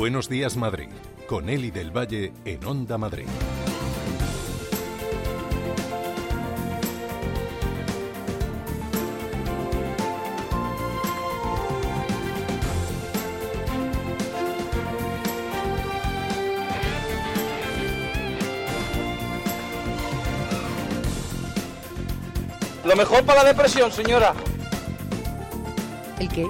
Buenos días, Madrid, con Eli del Valle en Onda Madrid. Lo mejor para la depresión, señora. ¿El qué?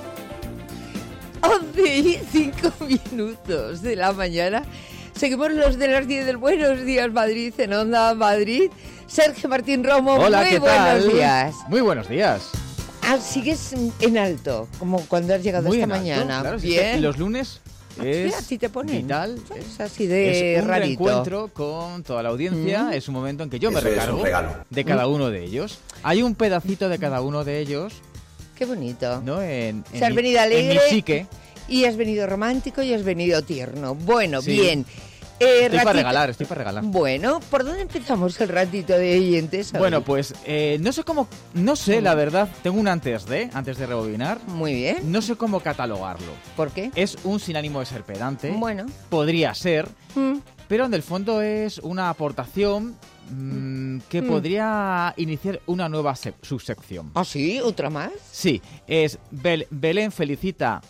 11:05 de la mañana. Seguimos los de las 10 del Buenos Días Madrid en Onda Madrid. Sergio Martín Romo, hola, muy ¿qué buenos tal? días. Muy buenos días. Sigues en alto, como cuando has llegado Muy esta en alto, mañana. claro, Bien. Sí, los lunes es así te ponen. vital. Es así de es un rarito. reencuentro con toda la audiencia. Es un momento en que yo me recargo de cada uno de ellos. Hay un pedacito de cada uno de ellos. Qué bonito. ¿No? Se has venido alegre. En mi psique. Y has venido romántico y has venido tierno. Bueno, Sí. bien. Estoy para regalar. Bueno, ¿por dónde empezamos el ratito de oyentes? Bueno, pues no sé, la verdad, tengo un antes de rebobinar. Muy bien. No sé cómo catalogarlo. ¿Por qué? Es un sin ánimo de ser pedante. Bueno. Podría ser, pero en el fondo es una aportación que podría iniciar una nueva subsección. ¿Ah, sí? ¿Otra más? Sí, es Belén felicita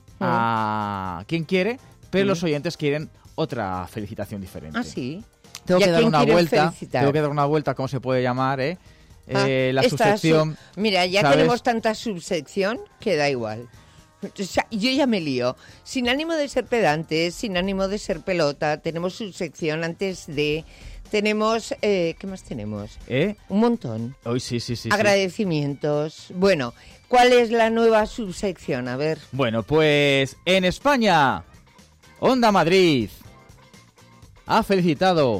a quien quiere, pero los oyentes quieren otra felicitación diferente. Ah, sí. Tengo que dar una vuelta. Felicitar? Tengo que dar una vuelta, ¿cómo se puede llamar? La esta subsección. Mira, ya ¿sabes? tenemos tanta subsección que da igual. O sea, yo ya me lío. Sin ánimo de ser pedante, sin ánimo de ser pelota, tenemos subsección antes de... Tenemos... ¿qué más tenemos? Un montón. Hoy sí. Agradecimientos. Bueno, ¿cuál es la nueva subsección? A ver. Bueno, pues en España, Onda Madrid ha felicitado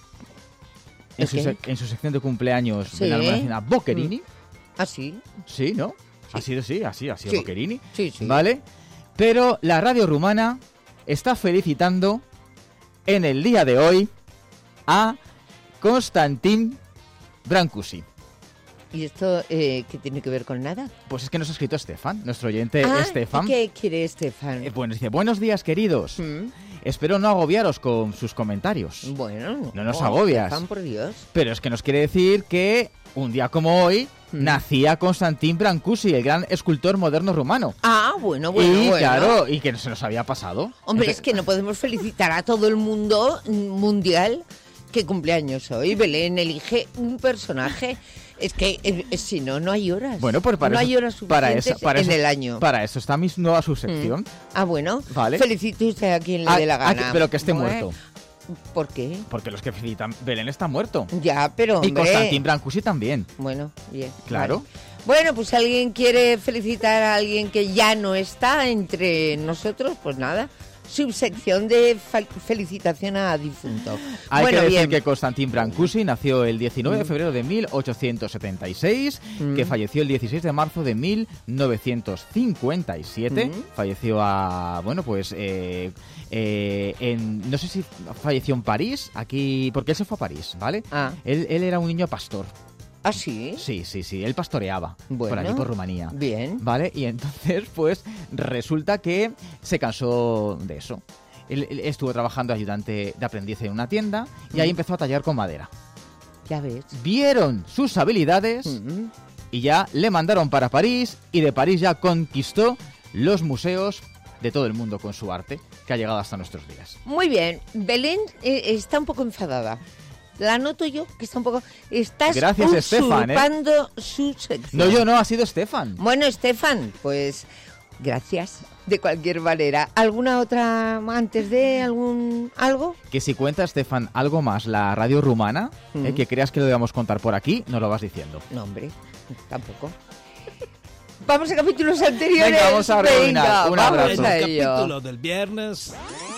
en su sección de cumpleaños de la almacena Boccherini. ¿Ah, sí? Sí, ¿no? Sí. Ha sido Sí. Boccherini. Sí. ¿Vale? Pero la radio rumana está felicitando en el día de hoy a Constantin Brancusi. ¿Y esto qué tiene que ver con nada? Pues es que nos ha escrito Estefan, nuestro oyente Estefan. ¿Y qué quiere Estefan? Bueno, dice, buenos días, queridos. Espero no agobiaros con sus comentarios. Bueno, no nos agobias. Estefan, por Dios. Pero es que nos quiere decir que un día como hoy nacía Constantin Brancusi, el gran escultor moderno rumano. Ah, bueno. Claro, y que se nos había pasado. Hombre, es que no podemos felicitar a todo el mundo mundial que cumpleaños hoy. Belén elige un personaje. Es que si no, no hay horas. Bueno, pues no hay horas suficientes en el año. Para eso está mi nueva subsección. Bueno, vale. Felicite usted a quien le dé la gana. Pero que esté muerto. ¿Por qué? Porque los que felicitan, Belén está muerto. Ya, pero hombre... Y Constantin Brancusi también. Bueno, bien. Claro. Vale. Bueno, pues si alguien quiere felicitar a alguien que ya no está entre nosotros, pues nada. Subsección de felicitación a difunto. Hay que decir que Constantin Brancusi nació el 19 de febrero de 1876, que falleció el 16 de marzo de 1957. Falleció no sé si falleció en París, aquí, porque él se fue a París, ¿vale? Él era un niño pastor. ¿Ah, sí? Sí. Él pastoreaba por allí, por Rumanía. Bien. ¿Vale? Y entonces, pues, resulta que se cansó de eso. Él estuvo trabajando ayudante de aprendiz en una tienda y ahí empezó a tallar con madera. Ya ves. Vieron sus habilidades y ya le mandaron para París y de París ya conquistó los museos de todo el mundo con su arte, que ha llegado hasta nuestros días. Muy bien. Belén está un poco enfadada. La noto yo, que está un poco... Estás usurpando su sección. No, ha sido Estefan. Bueno, Estefan, pues gracias. De cualquier manera. ¿Alguna otra antes de algo? Que si cuenta, Estefan, algo más, la radio rumana, que creas que lo debamos contar por aquí, nos lo vas diciendo. No, hombre, tampoco. Vamos a capítulos anteriores. Venga, vamos a rebobinar. Un abrazo. En el capítulo del viernes...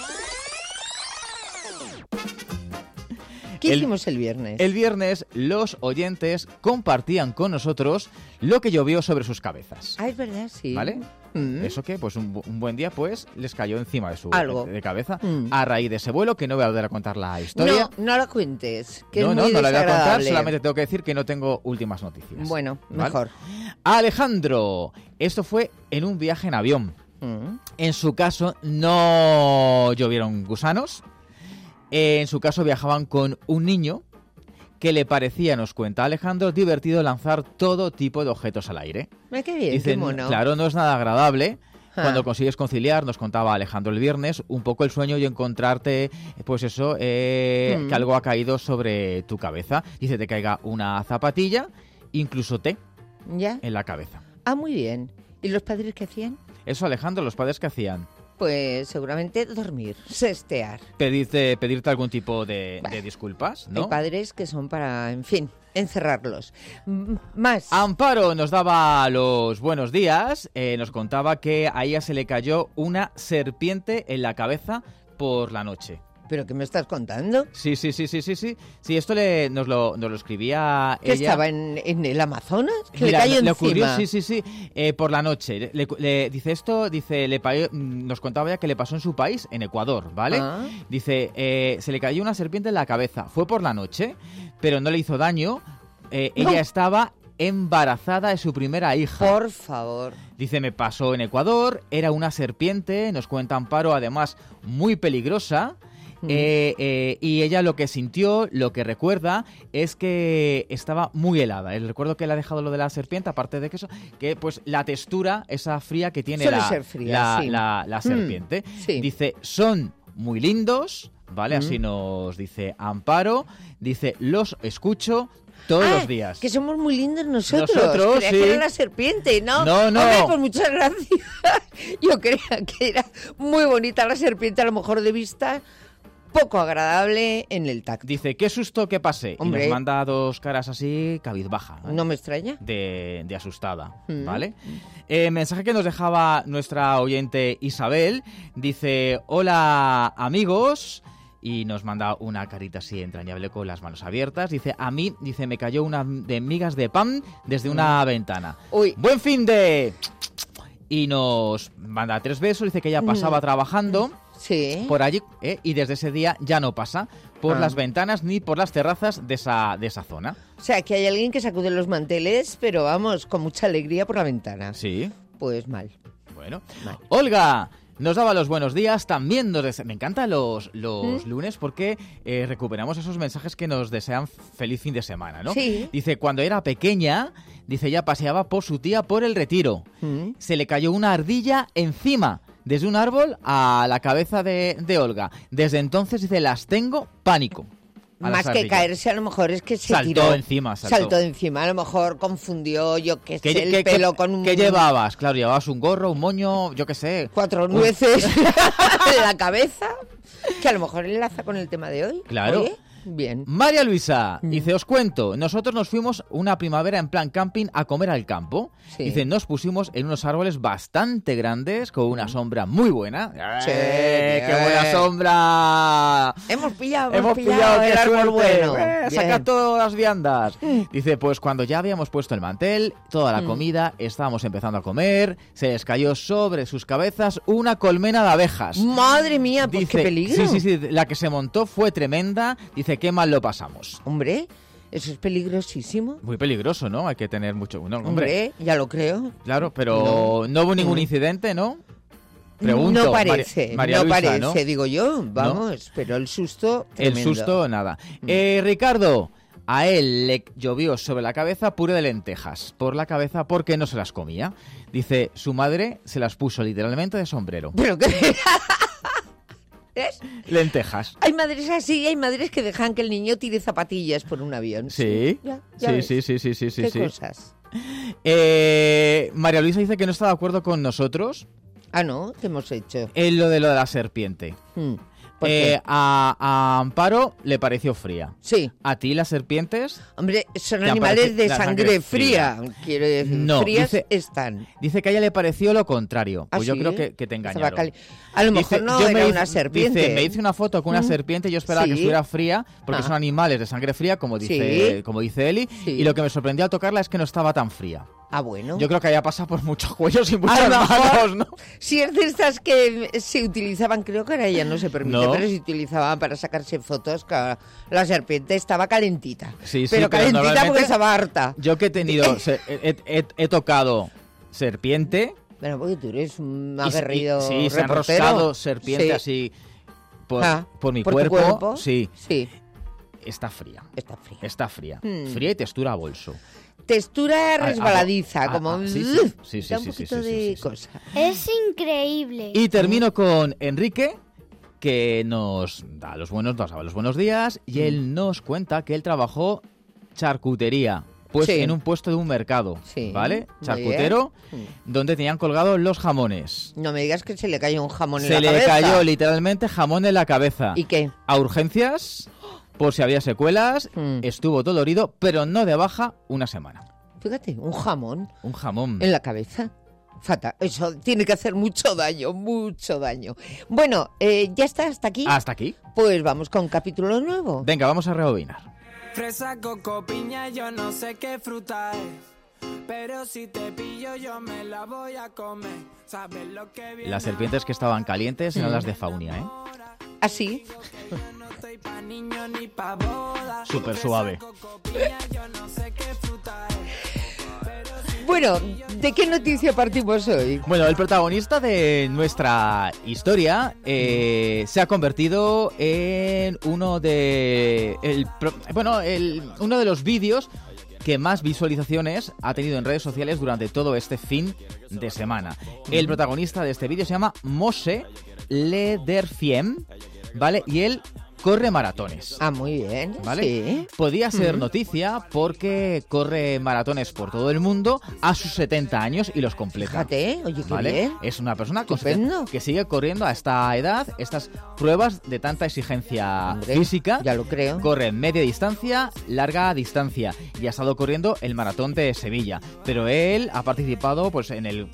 ¿Qué hicimos el viernes? El viernes los oyentes compartían con nosotros lo que llovió sobre sus cabezas. Ah, es verdad, sí. ¿Vale? Eso que, pues un buen día, pues les cayó encima de su de cabeza a raíz de ese vuelo, que no voy a volver a contar la historia. No la cuentes, que no es muy la voy a contar, desagradable. solamente tengo que decir que no tengo últimas noticias. Bueno, ¿vale? mejor. Alejandro, esto fue en un viaje en avión. En su caso no llovieron gusanos. En su caso viajaban con un niño que le parecía, nos cuenta Alejandro, divertido lanzar todo tipo de objetos al aire. Qué bien, Dicen, qué mono. claro, no es nada agradable cuando consigues conciliar, nos contaba Alejandro el viernes, un poco el sueño y encontrarte, pues eso, que algo ha caído sobre tu cabeza. Dice, te caiga una zapatilla, incluso té en la cabeza. Ah, muy bien. ¿Y los padres qué hacían? Eso, Alejandro, ¿los padres qué hacían? Pues seguramente dormir, sestear. Pedirte algún tipo de disculpas, ¿no? Hay padres que son para, en fin, encerrarlos. Más. Amparo nos daba los buenos días, nos contaba que a ella se le cayó una serpiente en la cabeza por la noche. ¿Pero qué me estás contando? Sí. Sí, esto nos lo escribía ¿Que ella. estaba en el Amazonas? ¿Que Mira, le cayó le encima? ocurrió, sí, por la noche. Nos contaba ya que le pasó en su país, en Ecuador, ¿vale? Dice, se le cayó una serpiente en la cabeza. Fue por la noche, pero no le hizo daño. Ella estaba embarazada de su primera hija. Por favor. Dice, me pasó en Ecuador, era una serpiente, nos cuenta Amparo, además muy peligrosa. Y ella lo que sintió, lo que recuerda, es que estaba muy helada. El recuerdo que le ha dejado lo de la serpiente, aparte de que eso, que pues la textura, esa fría que tiene la serpiente. Sí. Dice, son muy lindos, ¿vale? Así nos dice Amparo. Dice, los escucho todos los días. Que somos muy lindos nosotros. Sí. Creía que era la serpiente, ¿no? No. Hombre, pues muchas gracias. Yo creía que era muy bonita la serpiente, a lo mejor de vista poco agradable en el tacto. Dice, qué susto que pasé. Hombre. Y nos manda dos caras así, cabizbaja. No me extraña. De asustada, ¿vale? Mensaje que nos dejaba nuestra oyente Isabel. Dice, hola amigos. Y nos manda una carita así entrañable con las manos abiertas. Dice, a mí, me cayó una de migas de pan desde una ventana. Uy. ¡Buen fin de! Y nos manda 3 besos. Dice que ella pasaba trabajando por allí, y desde ese día ya no pasa por las ventanas ni por las terrazas de esa zona. O sea, que hay alguien que sacude los manteles, pero vamos, con mucha alegría por la ventana. Sí. Pues mal. Bueno. Mal. Olga nos daba los buenos días, también me encantan los lunes porque recuperamos esos mensajes que nos desean feliz fin de semana, ¿no? Sí. Dice, cuando era pequeña, dice, ella paseaba por su tía por el Retiro. Se le cayó una ardilla encima, desde un árbol a la cabeza de Olga. Desde entonces, dice, las tengo pánico. Más que caerse, a lo mejor es que se saltó tiró. Saltó encima, a lo mejor confundió, yo qué sé, el pelo con un... ¿Qué llevabas? Claro, llevabas un gorro, un moño, yo qué sé. 4 nueces en la cabeza, que a lo mejor enlaza con el tema de hoy. Claro. Oye, bien. María Luisa dice, os cuento, nosotros nos fuimos una primavera en plan camping a comer al campo. Sí. Dice, nos pusimos en unos árboles bastante grandes con una sombra muy buena. Sí, ¡Qué buena sombra! Hemos pillado el árbol árbol bueno. Saca Bien. todas las viandas. Dice, pues cuando ya habíamos puesto el mantel, toda la comida, estábamos empezando a comer, se les cayó sobre sus cabezas una colmena de abejas. Madre mía, pues Dice, qué peligro. Sí, la que se montó fue tremenda. Dice, qué mal lo pasamos. Hombre, eso es peligrosísimo. Muy peligroso, ¿no? Hay que tener mucho... No, Hombre, ya lo creo. Claro, pero no hubo ningún incidente, ¿no? Pregunto. No parece, María no Luisa, parece, ¿no? digo yo, vamos, pero el susto tremendo. El susto, nada. Ricardo, a él le llovió sobre la cabeza puré de lentejas por la cabeza porque no se las comía. Dice, su madre se las puso literalmente de sombrero. Pero qué... ¿Ves? Lentejas. Hay madres así, hay madres que dejan que el niño tire zapatillas por un avión. Sí, Ya sí, ves. sí. ¿Qué cosas? María Luisa dice que no está de acuerdo con nosotros Ah, ¿no? ¿Qué hemos hecho? en lo de la serpiente. ¿Por qué? A Amparo le pareció fría. Sí. ¿A ti las serpientes? Hombre, son ¿Te animales aparece de la sangre sangre fría. Quiero decir, No, frías dice- están. Dice que a ella le pareció lo contrario. ¿Ah, Pues yo sí? creo que te Estaba engañaron. a lo mejor Dice, no yo era me una hice- serpiente. Dice, me hice una foto con una serpiente y yo esperaba que Sí. estuviera fría porque Ah. son animales de sangre fría, como dice Eli. Sí. Y lo que me sorprendió al tocarla es que no estaba tan fría. Ah, bueno. Yo creo que haya pasado por muchos cuellos y A muchas lo mejor, manos, ¿no? si es de estas que se utilizaban, creo que ahora ya no se permite, No. pero se utilizaban para sacarse fotos, que la serpiente estaba calentita. Sí, pero calentita normalmente porque estaba harta. Yo que he tenido, he tocado serpiente Bueno, porque tú eres un Y aguerrido sí, se han reportero. roscado serpiente Sí. así por mi ¿por tu cuerpo. cuerpo? Sí, Sí, está fría. está fría. Está fría. Mm. Fría y textura a bolso. Textura resbaladiza, como sí, sí, sí, da un sí, poquito sí, sí, de sí. cosa. Es increíble. Y termino con Enrique, que nos da los buenos días, y él nos cuenta que él trabajó charcutería, pues Sí. en un puesto de un mercado, Sí, ¿vale? muy Charcutero, bien. donde tenían colgados los jamones. No me digas que se le cayó un jamón en Se la le cabeza. cayó literalmente jamón en la cabeza. ¿Y qué? A urgencias, por si había secuelas, Mm. estuvo dolorido, pero no de baja una semana. Fíjate, un jamón Un jamón. en la cabeza. Fatal. Eso tiene que hacer mucho daño, mucho daño. Bueno, ya está, hasta aquí. Hasta aquí. Pues vamos con un capítulo nuevo. Venga, vamos a rebobinar. Fresa, coco, piña, yo no sé qué fruta es, pero si te pillo yo me la voy a comer. ¿Sabes lo que viene? Las serpientes que estaban calientes eran las de Faunia, ¿eh? Así. Yo no estoy pa' niño ni pa' boda. Súper Fresa, suave. coco, piña, yo no sé qué fruta es. Bueno, ¿de qué noticia partimos hoy? Bueno, el protagonista de nuestra historia se ha convertido en uno de uno de los vídeos que más visualizaciones ha tenido en redes sociales durante todo este fin de semana. El protagonista de este vídeo se llama Mose Lederfiem, ¿vale? Y él corre maratones. Ah, muy bien. ¿Vale? Sí. Podía ser noticia porque corre maratones por todo el mundo a sus 70 años y los completa. Fíjate, oye, qué ¿Vale? bien. Es una persona con Estupendo. que sigue corriendo a esta edad estas pruebas de tanta exigencia Hombre, física. ya lo creo. Corre media distancia, larga distancia y ha estado corriendo el maratón de Sevilla. Pero él ha participado pues en el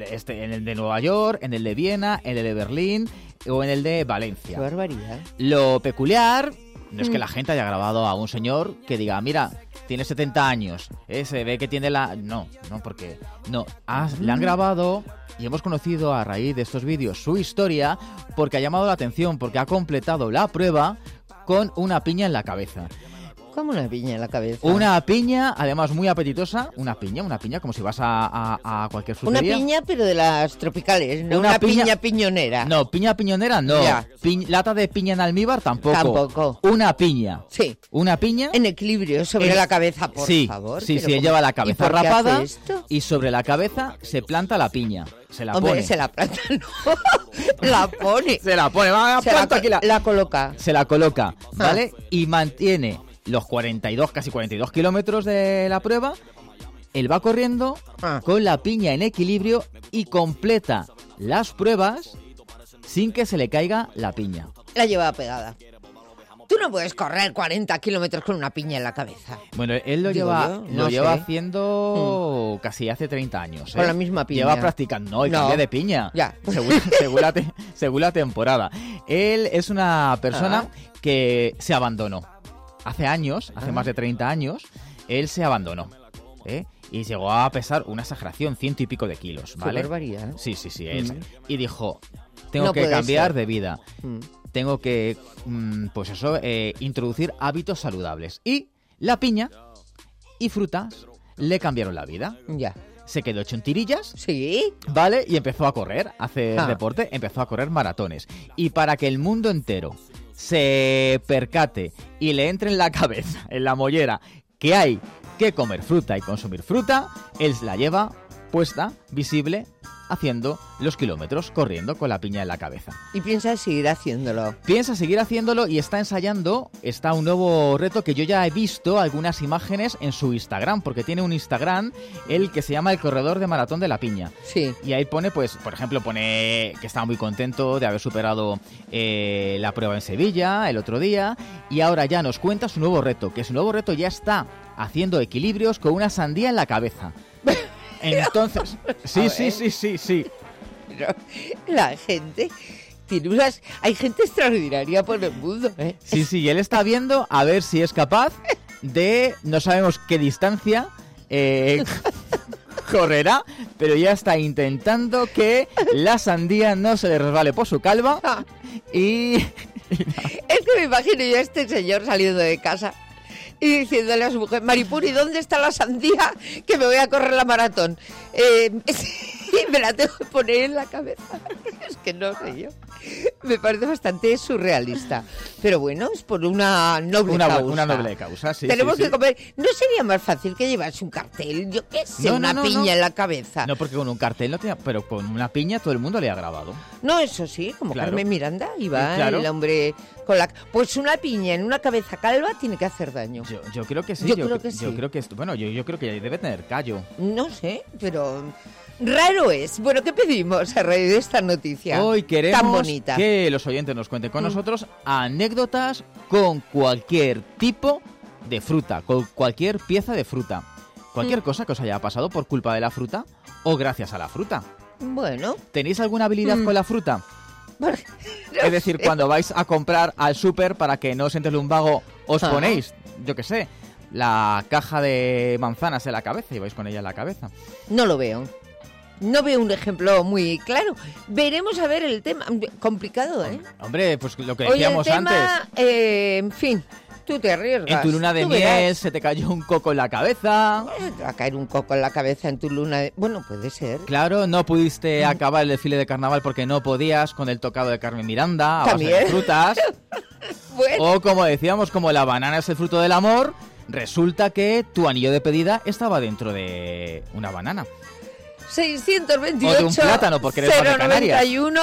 de Nueva York, en el de Viena, en el de Berlín o en el de Valencia. Qué barbaridad. Lo peculiar no es que la gente haya grabado a un señor que diga, mira, tiene 70 años, se ve que tiene la... No, porque... No, le han grabado y hemos conocido a raíz de estos vídeos su historia porque ha llamado la atención, porque ha completado la prueba con una piña en la cabeza. Como una piña en la cabeza. Una piña, además muy apetitosa, una piña, como si vas a cualquier Una frutería. piña, pero de las tropicales, no Una una piña, piña piñonera. No, piña piñonera no. Ya. Lata de piña en almíbar tampoco. Tampoco. Una piña. Sí. Una piña. En equilibrio, sobre Es- la cabeza, por sí, favor. Sí, pero sí, ¿cómo? lleva la ¿Y cabeza por qué rapada hace esto? y sobre la cabeza se planta la piña. Se la Hombre, pone. se la planta, no. La pone. Se la pone. Va, Se la, planta aquí la coloca. Se la coloca, ¿vale? Y mantiene los 42, casi 42 kilómetros de la prueba. Él va corriendo Ah. con la piña en equilibrio y completa las pruebas sin que se le caiga la piña. La lleva pegada. Tú no puedes correr 40 kilómetros con una piña en la cabeza. Bueno, él lo Digo lleva, yo, lo no lleva sé. haciendo casi hace 30 años. Con la misma piña. Lleva practicando, no, el No. cambio de piña. Ya. Según la temporada. Él es una persona que se abandonó. Hace años, hace más de 30 años, él se abandonó. ¿eh? Y llegó a pesar una exageración, 100 y pico de kilos, ¿vale? Qué barbaridad, ¿eh? Sí. Y dijo, tengo No que puede cambiar ser. de vida. Mm. Tengo que, introducir hábitos saludables. Y la piña y frutas le cambiaron la vida. Ya. Se quedó hecho en tirillas, Sí. ¿vale? Y empezó a correr, a hacer Ah. deporte, empezó a correr maratones. Y para que el mundo entero se percate y le entre en la cabeza, en la mollera, que hay que comer fruta y consumir fruta, él la lleva puesta, visible, haciendo los kilómetros, corriendo con la piña en la cabeza. Y piensa seguir haciéndolo. Piensa seguir haciéndolo y está ensayando, está un nuevo reto que yo ya he visto algunas imágenes en su Instagram, porque tiene un Instagram, el que se llama El Corredor de Maratón de la Piña. Sí. Y ahí pone, pues, por ejemplo, pone que estaba muy contento de haber superado la prueba en Sevilla el otro día, y ahora ya nos cuenta su nuevo reto, que su nuevo reto ya está haciendo equilibrios con una sandía en la cabeza. Entonces, sí. Pero la gente tiene unas... Hay gente extraordinaria por el mundo, ¿eh? Sí, y él está viendo a ver si es capaz de, no sabemos qué distancia correrá, pero ya está intentando que la sandía no se le resbale por su calva y... Es que me imagino yo a este señor saliendo de casa y diciéndole a su mujer, Maripuri, ¿dónde está la sandía que me voy a correr la maratón? y me la tengo que poner en la cabeza. Es que no sé yo. Me parece bastante surrealista. Pero bueno, es por una noble causa. Una noble causa, sí. Tenemos sí, que sí. comer. ¿No sería más fácil que llevarse un cartel? Yo qué sé, una piña en la cabeza. No, porque con un cartel no tenía, pero con una piña todo el mundo le ha grabado. No, eso sí, como Claro. Carmen Miranda iba Claro. el hombre con la... Pues una piña en una cabeza calva tiene que hacer daño. Yo creo que sí. Yo creo que sí. Yo creo que bueno, yo creo que debe tener callo. No sé, pero raro es. Bueno, ¿qué pedimos a raíz de esta noticia Hoy queremos tan bonita? que los oyentes nos cuenten con nosotros anécdotas con cualquier tipo de fruta, con cualquier pieza de fruta. Cualquier cosa que os haya pasado por culpa de la fruta o gracias a la fruta. Bueno, ¿Tenéis alguna habilidad con la fruta? no Es decir, sé. cuando vais a comprar al súper para que no os entre el lumbago, os Ajá. ponéis, yo qué sé, la caja de manzanas en la cabeza y vais con ella en la cabeza. No lo veo. No veo un ejemplo muy claro. Veremos a ver el tema. Complicado, ¿eh? Hombre, pues lo que Oye, el decíamos tema, antes. En fin, tú te arriesgas. En tu luna de tú miel verás. se te cayó un coco en la cabeza. Te va a caer un coco en la cabeza en tu luna de... Bueno, puede ser. Claro, no pudiste acabar el desfile de carnaval porque no podías con el tocado de Carmen Miranda a base de También. frutas. Bueno, O como decíamos, como la banana es el fruto del amor, resulta que tu anillo de pedida estaba dentro de una banana. 628 O de un plátano, porque eres más de Canarias. 091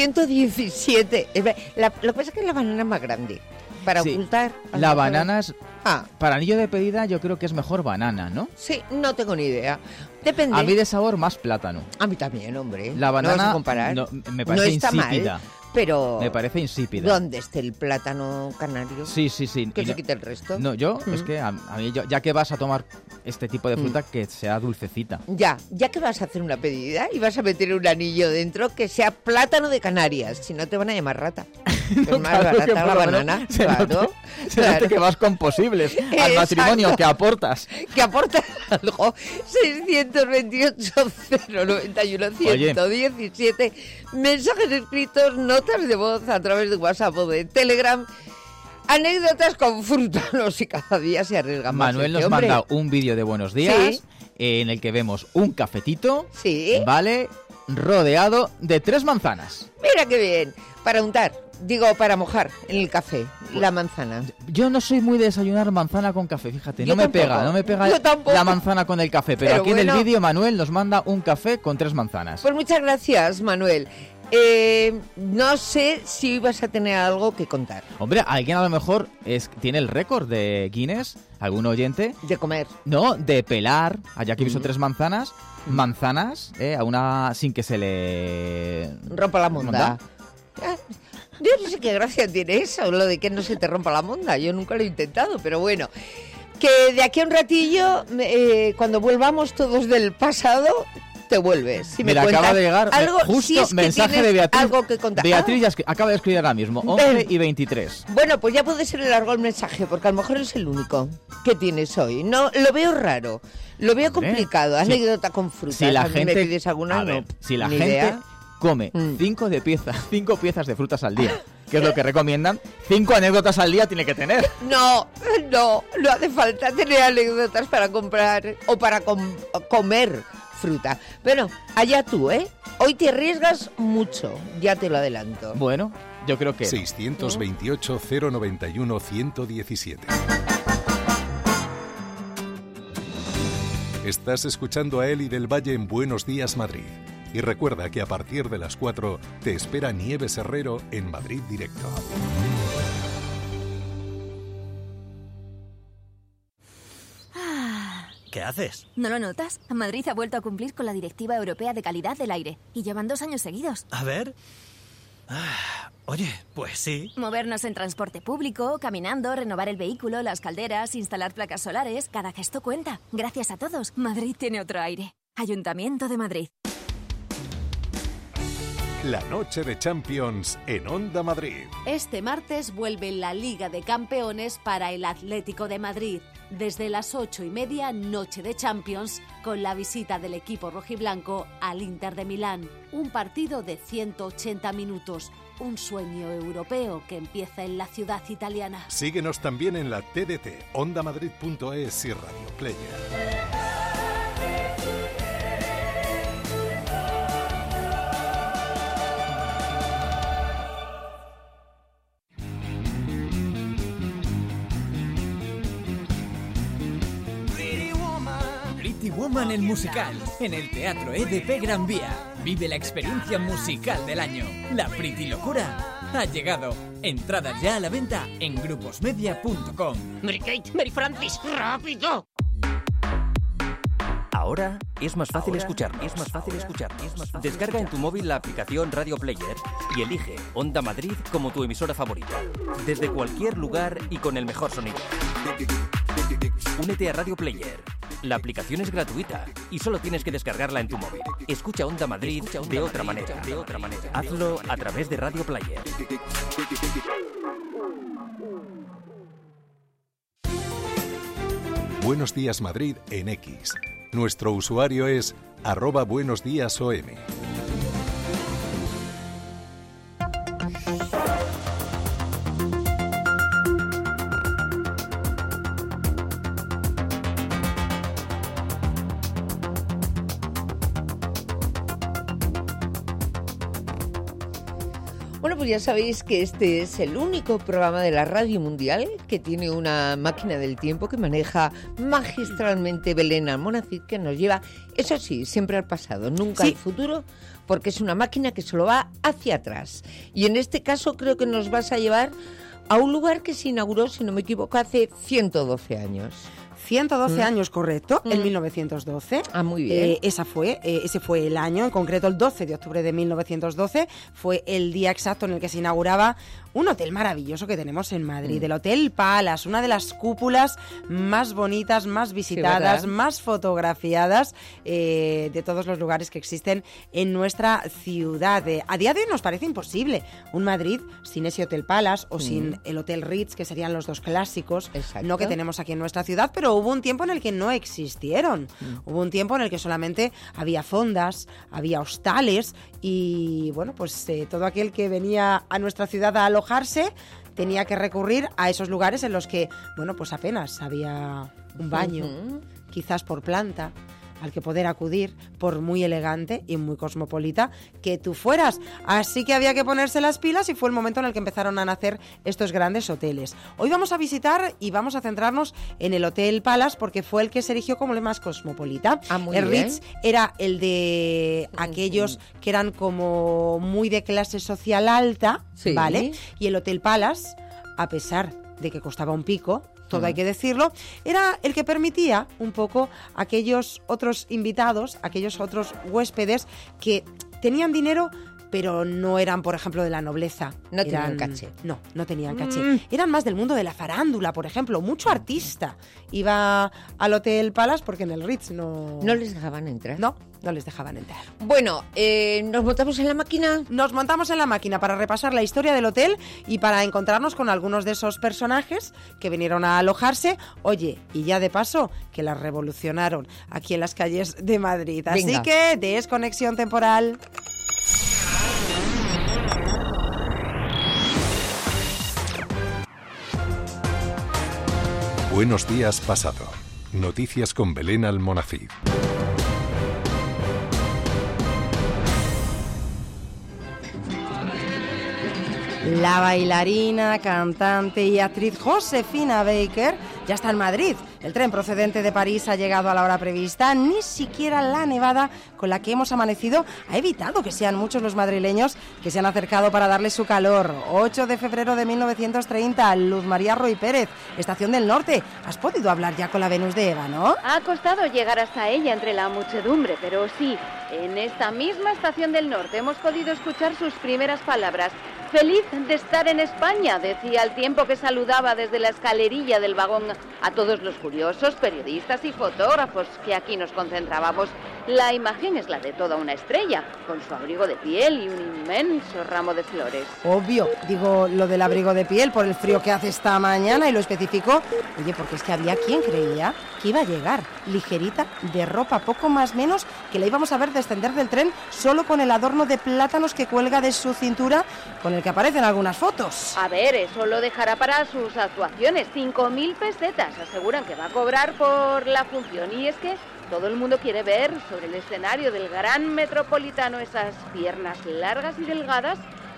117. Lo que pasa es que la banana es más grande. Para Sí, ocultar. a lo la mejor- banana es... Ah, Para anillo de pedida yo creo que es mejor banana, ¿no? sí, no tengo ni idea. Depende. A mí de sabor más plátano. A mí también, hombre. La No vas banana a comparar. no, me No parece está insípida. mal, pero... Me parece insípida. ¿Dónde esté el plátano canario? Sí, sí, sí. Que Y se no- quite el resto. No, yo, es que a mí, ya que vas a tomar este tipo de fruta, que sea dulcecita. Ya que vas a hacer una pedida y vas a meter un anillo dentro que sea plátano de Canarias, si no te van a llamar rata. Es más Claro, que barata por la lo menos banana, se claro. note claro. que vas con posibles al Exacto. matrimonio, que aportas. Que aporta algo. 628 091 117 mensajes escritos, notas de voz a través de WhatsApp o de Telegram. Anécdotas con fruta, no sé, cada día se arriesga más. Manuel este nos hombre. manda un vídeo de buenos días Sí. en el que vemos un cafetito, Sí. ¿vale? Rodeado de 3 manzanas. Mira qué bien. Para untar, digo, para mojar en el café, la manzana. Yo no soy muy de desayunar manzana con café, fíjate, Yo no me tampoco. pega Yo tampoco. la manzana con el café, pero Pero aquí en bueno. el vídeo Manuel nos manda un café con 3 manzanas. Pues muchas gracias, Manuel. No sé si vas a tener algo que contar Hombre, alguien a lo mejor tiene el récord de Guinness, algún oyente, de comer. no, de pelar, allá que he visto 3 manzanas, a una sin que se le Rompa la monda. Ah, Yo no sé qué gracia tiene eso, lo de que no se te rompa la monda. Yo nunca lo he intentado, pero bueno. Que de aquí a un ratillo, cuando volvamos todos del pasado, te vuelves. Si me Mira, acaba cuentas de llegar algo, justo si es que mensaje tienes de Beatriz. algo que contar. Beatriz ya acaba de escribir ahora mismo, 11 y 23. Bueno, pues ya puede ser largo el mensaje, porque a lo mejor es el único que tienes hoy. No, lo veo raro, lo veo Hombre, complicado. si- Anécdota con frutas. Si la ¿A mí gente, me pides alguna? a ver, No, si la ni gente idea. come 5 piezas de frutas al día, que es lo que recomiendan, 5 anécdotas al día tiene que tener. No hace falta tener anécdotas para comprar o para comer fruta. Bueno, allá tú, ¿eh? Hoy te arriesgas mucho, ya te lo adelanto. Bueno, yo creo que... 628 091 117. Estás escuchando a Eli del Valle en Buenos Días Madrid. Y recuerda que a partir de las 4 te espera Nieves Herrero en Madrid Directo. ¿Qué haces? ¿No lo notas? Madrid ha vuelto a cumplir con la Directiva Europea de Calidad del Aire y llevan 2 años seguidos. A ver. Oye, pues sí. Movernos en transporte público, caminando, renovar el vehículo, las calderas, instalar placas solares, cada gesto cuenta. Gracias a todos, Madrid tiene otro aire. Ayuntamiento de Madrid. La noche de Champions en Onda Madrid. Este martes vuelve la Liga de Campeones para el Atlético de Madrid. Desde las 8:30, noche de Champions, con la visita del equipo rojiblanco al Inter de Milán. Un partido de 180 minutos, un sueño europeo que empieza en la ciudad italiana. Síguenos también en la TDT, ondamadrid.es y Radio Player. Woman el musical, en el Teatro EDP Gran Vía. Vive la experiencia musical del año. La Pretty Locura ha llegado. Entradas ya a la venta en gruposmedia.com. Mary Kate, Mary Francis, rápido. Ahora es más fácil escucharnos. Descarga en tu móvil la aplicación Radio Player y elige Onda Madrid como tu emisora favorita. Desde cualquier lugar y con el mejor sonido. Únete a Radio Player. La aplicación es gratuita y solo tienes que descargarla en tu móvil. Escucha Onda Madrid de otra manera. Hazlo a través de Radio Player. Buenos Días Madrid en X. Nuestro usuario es @buenosdiasom. Bueno, pues ya sabéis que este es el único programa de la Radio Mundial que tiene una máquina del tiempo que maneja magistralmente Belén Almonacid, que nos lleva, eso sí, siempre al pasado, nunca al futuro, porque es una máquina que solo va hacia atrás. Y en este caso creo que nos vas a llevar a un lugar que se inauguró, si no me equivoco, hace 112 años. 112 años, correcto, en 1912. Ah, muy bien. Ese fue el año, en concreto el 12 de octubre de 1912, fue el día exacto en el que se inauguraba un hotel maravilloso que tenemos en Madrid, el Hotel Palace, una de las cúpulas más bonitas, más visitadas, más fotografiadas de todos los lugares que existen en nuestra ciudad. A día de hoy nos parece imposible un Madrid sin ese Hotel Palace o sin el Hotel Ritz, que serían los dos clásicos, no que tenemos aquí en nuestra ciudad, pero hubo un tiempo en el que no existieron. Hubo un tiempo en el que solamente había fondas, había hostales y, bueno, pues todo aquel que venía a nuestra ciudad a alojarse tenía que recurrir a esos lugares en los que, bueno, pues apenas había un baño, quizás por planta, al que poder acudir, por muy elegante y muy cosmopolita que tú fueras. Así que había que ponerse las pilas y fue el momento en el que empezaron a nacer estos grandes hoteles. Hoy vamos a visitar y vamos a centrarnos en el Hotel Palace porque fue el que se erigió como el más cosmopolita. El Ritz era el de aquellos que eran como muy de clase social alta, ¿vale? Y el Hotel Palace, a pesar de que costaba un pico, todo hay que decirlo, era el que permitía un poco a aquellos otros invitados, aquellos otros huéspedes que tenían dinero, pero no eran, por ejemplo, de la nobleza. No tenían caché. No tenían caché. Eran más del mundo de la farándula, por ejemplo. Mucho artista iba al Hotel Palace porque en el Ritz no... ¿No les dejaban entrar? No les dejaban entrar. Bueno, ¿nos montamos en la máquina? Nos montamos en la máquina para repasar la historia del hotel y para encontrarnos con algunos de esos personajes que vinieron a alojarse. Oye, y ya de paso, que las revolucionaron aquí en las calles de Madrid. Así Venga. que, desconexión temporal. Buenos días pasado. Noticias con Belén Almonacid. La bailarina, cantante y actriz Josefina Baker ya está en Madrid. El tren procedente de París ha llegado a la hora prevista. Ni siquiera la nevada con la que hemos amanecido ha evitado que sean muchos los madrileños que se han acercado para darle su calor. 8 de febrero de 1930, Luz María Roy Pérez, Estación del Norte. Has podido hablar ya con la Venus de Eva, ¿no? Ha costado llegar hasta ella entre la muchedumbre, pero sí, en esta misma Estación del Norte hemos podido escuchar sus primeras palabras. Feliz de estar en España, decía al tiempo que saludaba desde la escalerilla del vagón a todos los curiosos, periodistas y fotógrafos que aquí nos concentrábamos. La imagen es la de toda una estrella, con su abrigo de piel y un inmenso ramo de flores. Obvio, digo lo del abrigo de piel por el frío que hace esta mañana y lo especificó. Oye, porque es que había quien creía que iba a llegar ligerita de ropa, poco más menos que la íbamos a ver descender del tren solo con el adorno de plátanos que cuelga de su cintura, con el que aparecen algunas fotos. A ver, eso lo dejará para sus actuaciones. 5.000 pesetas aseguran que va a cobrar por la función. Y es que todo el mundo quiere ver sobre el escenario del gran Metropolitano esas piernas largas y delgadas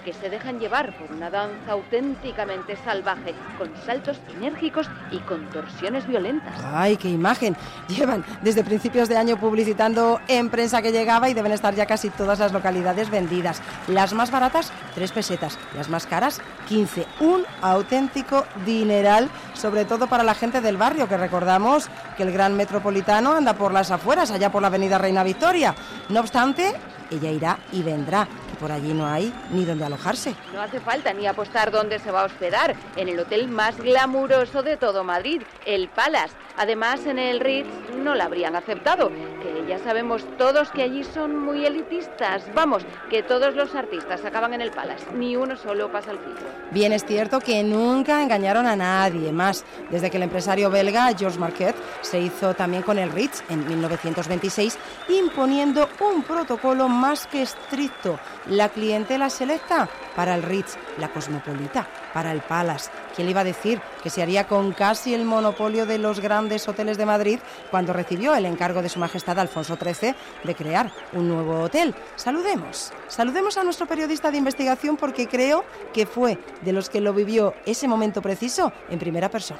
que se dejan llevar por una danza auténticamente salvaje, con saltos enérgicos y contorsiones violentas. ¡Ay, qué imagen! Llevan desde principios de año publicitando en prensa que llegaba y deben estar ya casi todas las localidades vendidas. Las más baratas, 3 pesetas. Las más caras, 15. Un auténtico dineral, sobre todo para la gente del barrio, que recordamos que el Gran Metropolitano anda por las afueras, allá por la avenida Reina Victoria. No obstante, ella irá y vendrá, que por allí no hay ni donde alojarse. No hace falta ni apostar dónde se va a hospedar, en el hotel más glamuroso de todo Madrid, el Palace. Además, en el Ritz no la habrían aceptado, que ya sabemos todos que allí son muy elitistas. Vamos, que todos los artistas acaban en el Palace, ni uno solo pasa el filtro. Bien, es cierto que nunca engañaron a nadie más, desde que el empresario belga Georges Marquet se hizo también con el Ritz en 1926, imponiendo un protocolo más que estricto. La clientela selecta para el Ritz, la cosmopolita para el Palace. ¿Quién le iba a decir que se haría con casi el monopolio de los grandes hoteles de Madrid cuando recibió el encargo de Su Majestad Alfonso XIII de crear un nuevo hotel? Saludemos a nuestro periodista de investigación, porque creo que fue de los que lo vivió ese momento preciso en primera persona.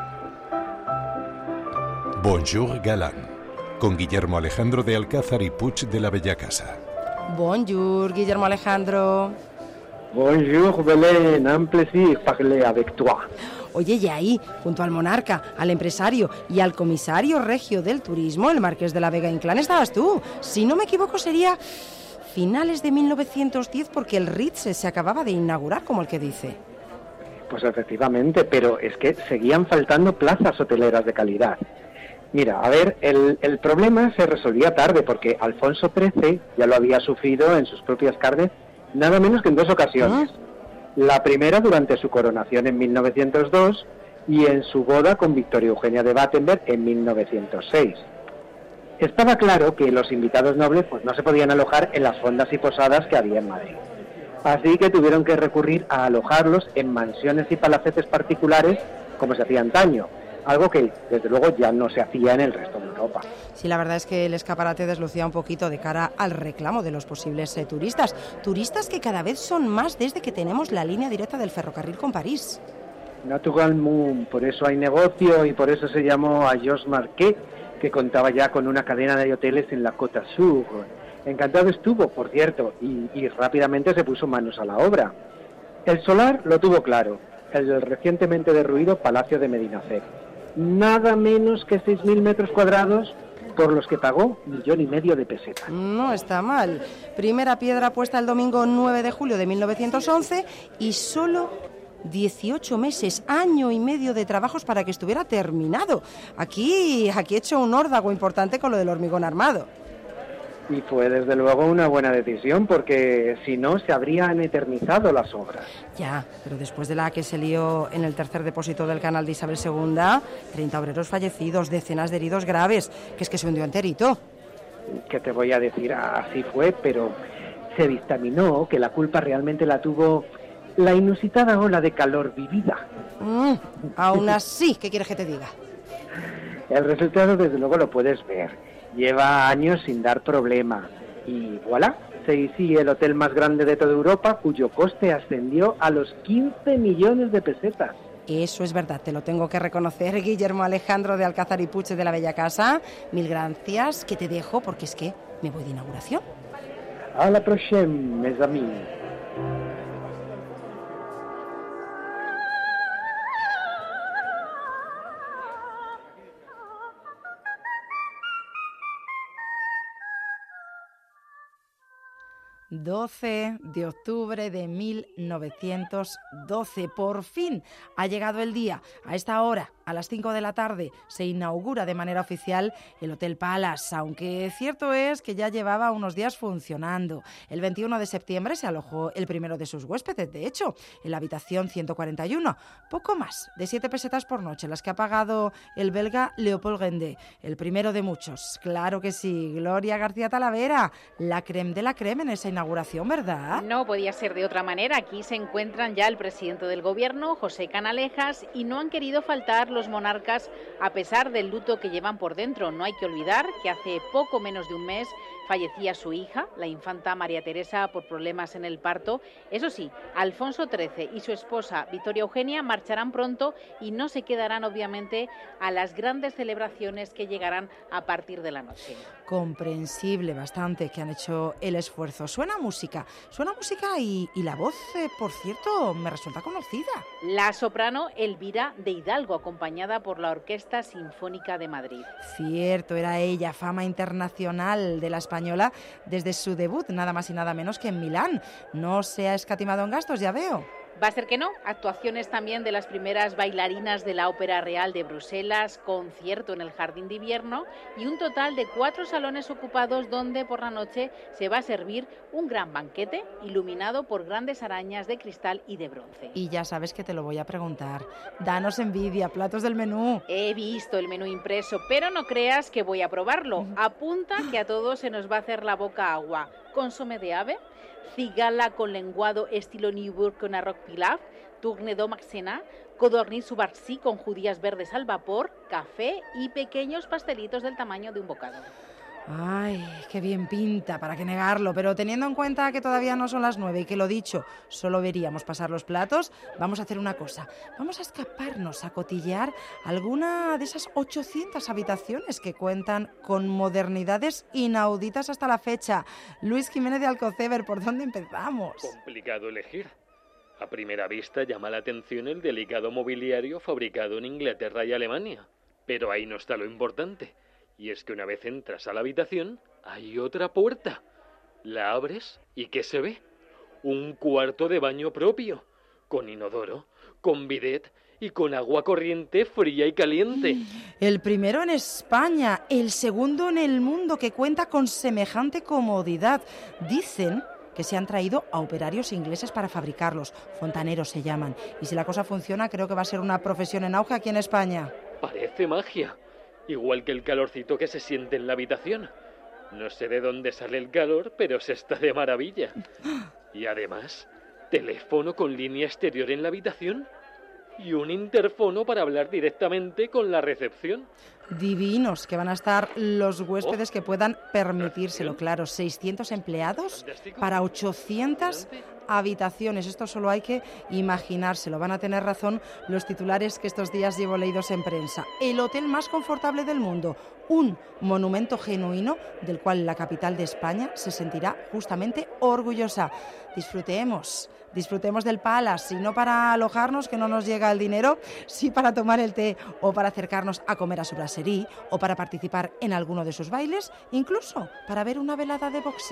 Bonjour Galán, con Guillermo Alejandro de Alcázar y Puig de la Bellacasa. Bonjour, Guillermo Alejandro. Bonjour Belén, un plaisir parler avec toi. Oye, y ahí, junto al monarca, al empresario y al comisario regio del turismo, el marqués de la Vega Inclán, estabas tú. Si no me equivoco, sería finales de 1910, porque el Ritz se acababa de inaugurar, como el que dice. Pues efectivamente, pero es que seguían faltando plazas hoteleras de calidad. Mira, a ver, el problema se resolvía tarde, porque Alfonso XIII ya lo había sufrido en sus propias carnes, nada menos que en 2 ocasiones. La primera durante su coronación en 1902 y en su boda con Victoria Eugenia de Battenberg en 1906. Estaba claro que los invitados nobles pues no se podían alojar en las fondas y posadas que había en Madrid. Así que tuvieron que recurrir a alojarlos en mansiones y palacetes particulares, como se hacía antaño, algo que desde luego ya no se hacía en el resto de Europa. Sí, la verdad es que el escaparate deslucía un poquito de cara al reclamo de los posibles turistas. Turistas que cada vez son más desde que tenemos la línea directa del ferrocarril con París. Naturalmente, por eso hay negocio y por eso se llamó a Georges Marquet, que contaba ya con una cadena de hoteles en la Côte d'Azur. Encantado estuvo, por cierto, y rápidamente se puso manos a la obra. El solar lo tuvo claro, el recientemente derruido Palacio de Medinaceli. Nada menos que 6.000 metros cuadrados, por los que pagó 1,5 millones de pesetas. No está mal. Primera piedra puesta el domingo 9 de julio de 1911 y solo 18 meses, año y medio de trabajos para que estuviera terminado. Aquí he hecho un órdago importante con lo del hormigón armado. Y fue desde luego una buena decisión, porque si no se habrían eternizado las obras. Ya, pero después de la que se lió en el tercer depósito del canal de Isabel II, 30 obreros fallecidos, decenas de heridos graves, que es que se hundió enterito. ¿Qué te voy a decir? Así fue, pero se dictaminó que la culpa realmente la tuvo la inusitada ola de calor vivida. Aún así, ¿qué quieres que te diga? El resultado desde luego lo puedes ver. Lleva años sin dar problema. Y voilà, Seizi, el hotel más grande de toda Europa, cuyo coste ascendió a los 15 millones de pesetas. Eso es verdad, te lo tengo que reconocer, Guillermo Alejandro de Alcázar y Puig de la Bellacasa. Mil gracias, que te dejo porque es que me voy de inauguración. A la prochaine, mes amis. 12 de octubre de 1912. Por fin ha llegado el día. A esta hora, a las 5 de la tarde, se inaugura de manera oficial el Hotel Palace, aunque cierto es que ya llevaba unos días funcionando. El 21 de septiembre se alojó el primero de sus huéspedes, de hecho, en la habitación 141. Poco más de 7 pesetas por noche, las que ha pagado el belga Leopold Gendé, el primero de muchos. Claro que sí, Gloria García Talavera, la crème de la crème en esa inauguración, ¿verdad? No podía ser de otra manera. Aquí se encuentran ya el presidente del gobierno, José Canalejas, y no han querido faltar los los monarcas a pesar del luto que llevan por dentro. No hay que olvidar que hace poco menos de un mes fallecía su hija, la infanta María Teresa, por problemas en el parto. Eso sí, Alfonso XIII y su esposa Victoria Eugenia marcharán pronto y no se quedarán obviamente a las grandes celebraciones que llegarán a partir de la noche. Comprensible bastante que han hecho el esfuerzo. Suena música y la voz, por cierto, me resulta conocida. La soprano Elvira de Hidalgo, acompañada por la Orquesta Sinfónica de Madrid. Cierto, era ella, fama internacional de la española desde su debut, nada más y nada menos que en Milán. No se ha escatimado en gastos, ya veo. Va a ser que no. Actuaciones también de las primeras bailarinas de la Ópera Real de Bruselas, concierto en el Jardín de Invierno y un total de 4 salones ocupados donde por la noche se va a servir un gran banquete iluminado por grandes arañas de cristal y de bronce. Y ya sabes que te lo voy a preguntar. Danos envidia, platos del menú. He visto el menú impreso, pero no creas que voy a probarlo. Apunta que a todos se nos va a hacer la boca agua. Consomé de ave, cigala con lenguado estilo Nieuburg con arroz pilaf, tourne d'Omaxena, codorniz subarcí con judías verdes al vapor, café y pequeños pastelitos del tamaño de un bocado. Ay, qué bien pinta, para qué negarlo, pero teniendo en cuenta que todavía no son las 9 y que lo dicho, solo veríamos pasar los platos, vamos a hacer una cosa. Vamos a escaparnos a cotillear alguna de esas 800 habitaciones que cuentan con modernidades inauditas hasta la fecha. Luis Jiménez de Alcoceber, ¿por dónde empezamos? Complicado elegir. A primera vista llama la atención el delicado mobiliario fabricado en Inglaterra y Alemania. Pero ahí no está lo importante. Y es que una vez entras a la habitación, hay otra puerta. La abres y ¿qué se ve? Un cuarto de baño propio, con inodoro, con bidet y con agua corriente fría y caliente. El primero en España, el segundo en el mundo que cuenta con semejante comodidad. Dicen que se han traído a operarios ingleses para fabricarlos. Fontaneros se llaman. Y si la cosa funciona, creo que va a ser una profesión en auge aquí en España. Parece magia. Igual que el calorcito que se siente en la habitación. No sé de dónde sale el calor, pero se está de maravilla. Y además, teléfono con línea exterior en la habitación y un interfono para hablar directamente con la recepción. Divinos, que van a estar los huéspedes que puedan permitírselo, claro. 600 empleados para 800 habitaciones. Esto solo hay que imaginárselo. Van a tener razón los titulares que estos días llevo leídos en prensa. El hotel más confortable del mundo. Un monumento genuino del cual la capital de España se sentirá justamente orgullosa. Disfrutemos del Palace, y no para alojarnos, que no nos llega el dinero, sí para tomar el té o para acercarnos a comer a su brasserie o para participar en alguno de sus bailes, incluso para ver una velada de boxeo.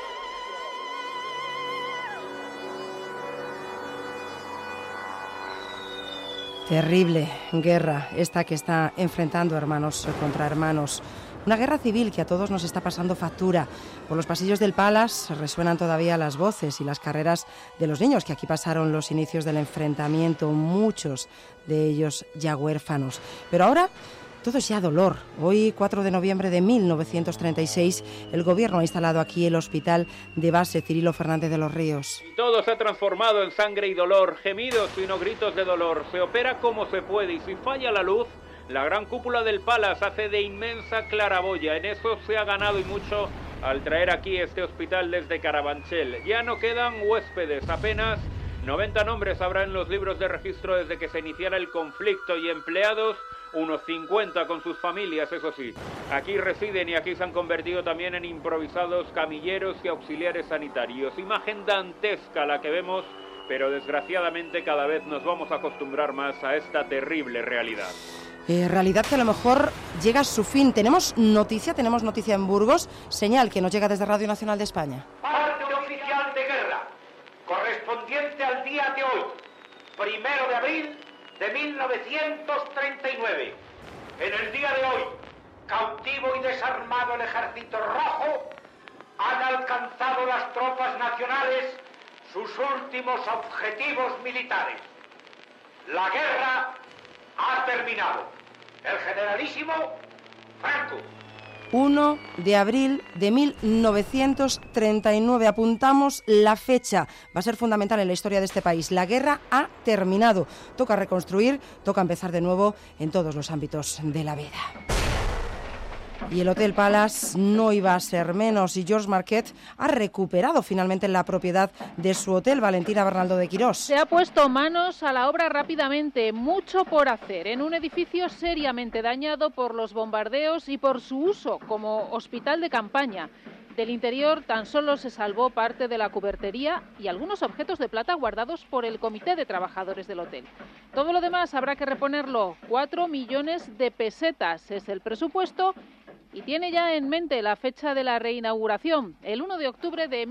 Terrible guerra esta que está enfrentando hermanos contra hermanos. Una guerra civil que a todos nos está pasando factura. Por los pasillos del Palace resuenan todavía las voces y las carreras de los niños que aquí pasaron los inicios del enfrentamiento, muchos de ellos ya huérfanos. Pero ahora todo es ya dolor. Hoy, 4 de noviembre de 1936, el gobierno ha instalado aquí el hospital de base Cirilo Fernández de los Ríos. Todo se ha transformado en sangre y dolor, gemidos y no gritos de dolor. Se opera como se puede y si falla la luz, la gran cúpula del Palace hace de inmensa claraboya. En eso se ha ganado y mucho al traer aquí este hospital desde Carabanchel. Ya no quedan huéspedes, apenas 90 nombres habrá en los libros de registro desde que se iniciara el conflicto y empleados unos 50 con sus familias, eso sí. Aquí residen y aquí se han convertido también en improvisados camilleros y auxiliares sanitarios. Imagen dantesca la que vemos, pero desgraciadamente cada vez nos vamos a acostumbrar más a esta terrible realidad. Realidad que a lo mejor llega a su fin. Tenemos noticia en Burgos, señal que nos llega desde Radio Nacional de España. Parte oficial de guerra, correspondiente al día de hoy, 1 de abril de 1939. En el día de hoy, cautivo y desarmado el Ejército Rojo, han alcanzado las tropas nacionales sus últimos objetivos militares. La guerra ha terminado. El generalísimo Franco. 1 de abril de 1939. Apuntamos la fecha. Va a ser fundamental en la historia de este país. La guerra ha terminado. Toca reconstruir, toca empezar de nuevo en todos los ámbitos de la vida. Y el Hotel Palace no iba a ser menos, y George Marquette ha recuperado finalmente la propiedad de su hotel. Valentina Bernaldo de Quirós. Se ha puesto manos a la obra rápidamente, mucho por hacer, en un edificio seriamente dañado por los bombardeos y por su uso como hospital de campaña. Del interior tan solo se salvó parte de la cubertería y algunos objetos de plata guardados por el comité de trabajadores del hotel. Todo lo demás habrá que reponerlo. 4 millones de pesetas es el presupuesto. Y tiene ya en mente la fecha de la reinauguración, el 1 de octubre de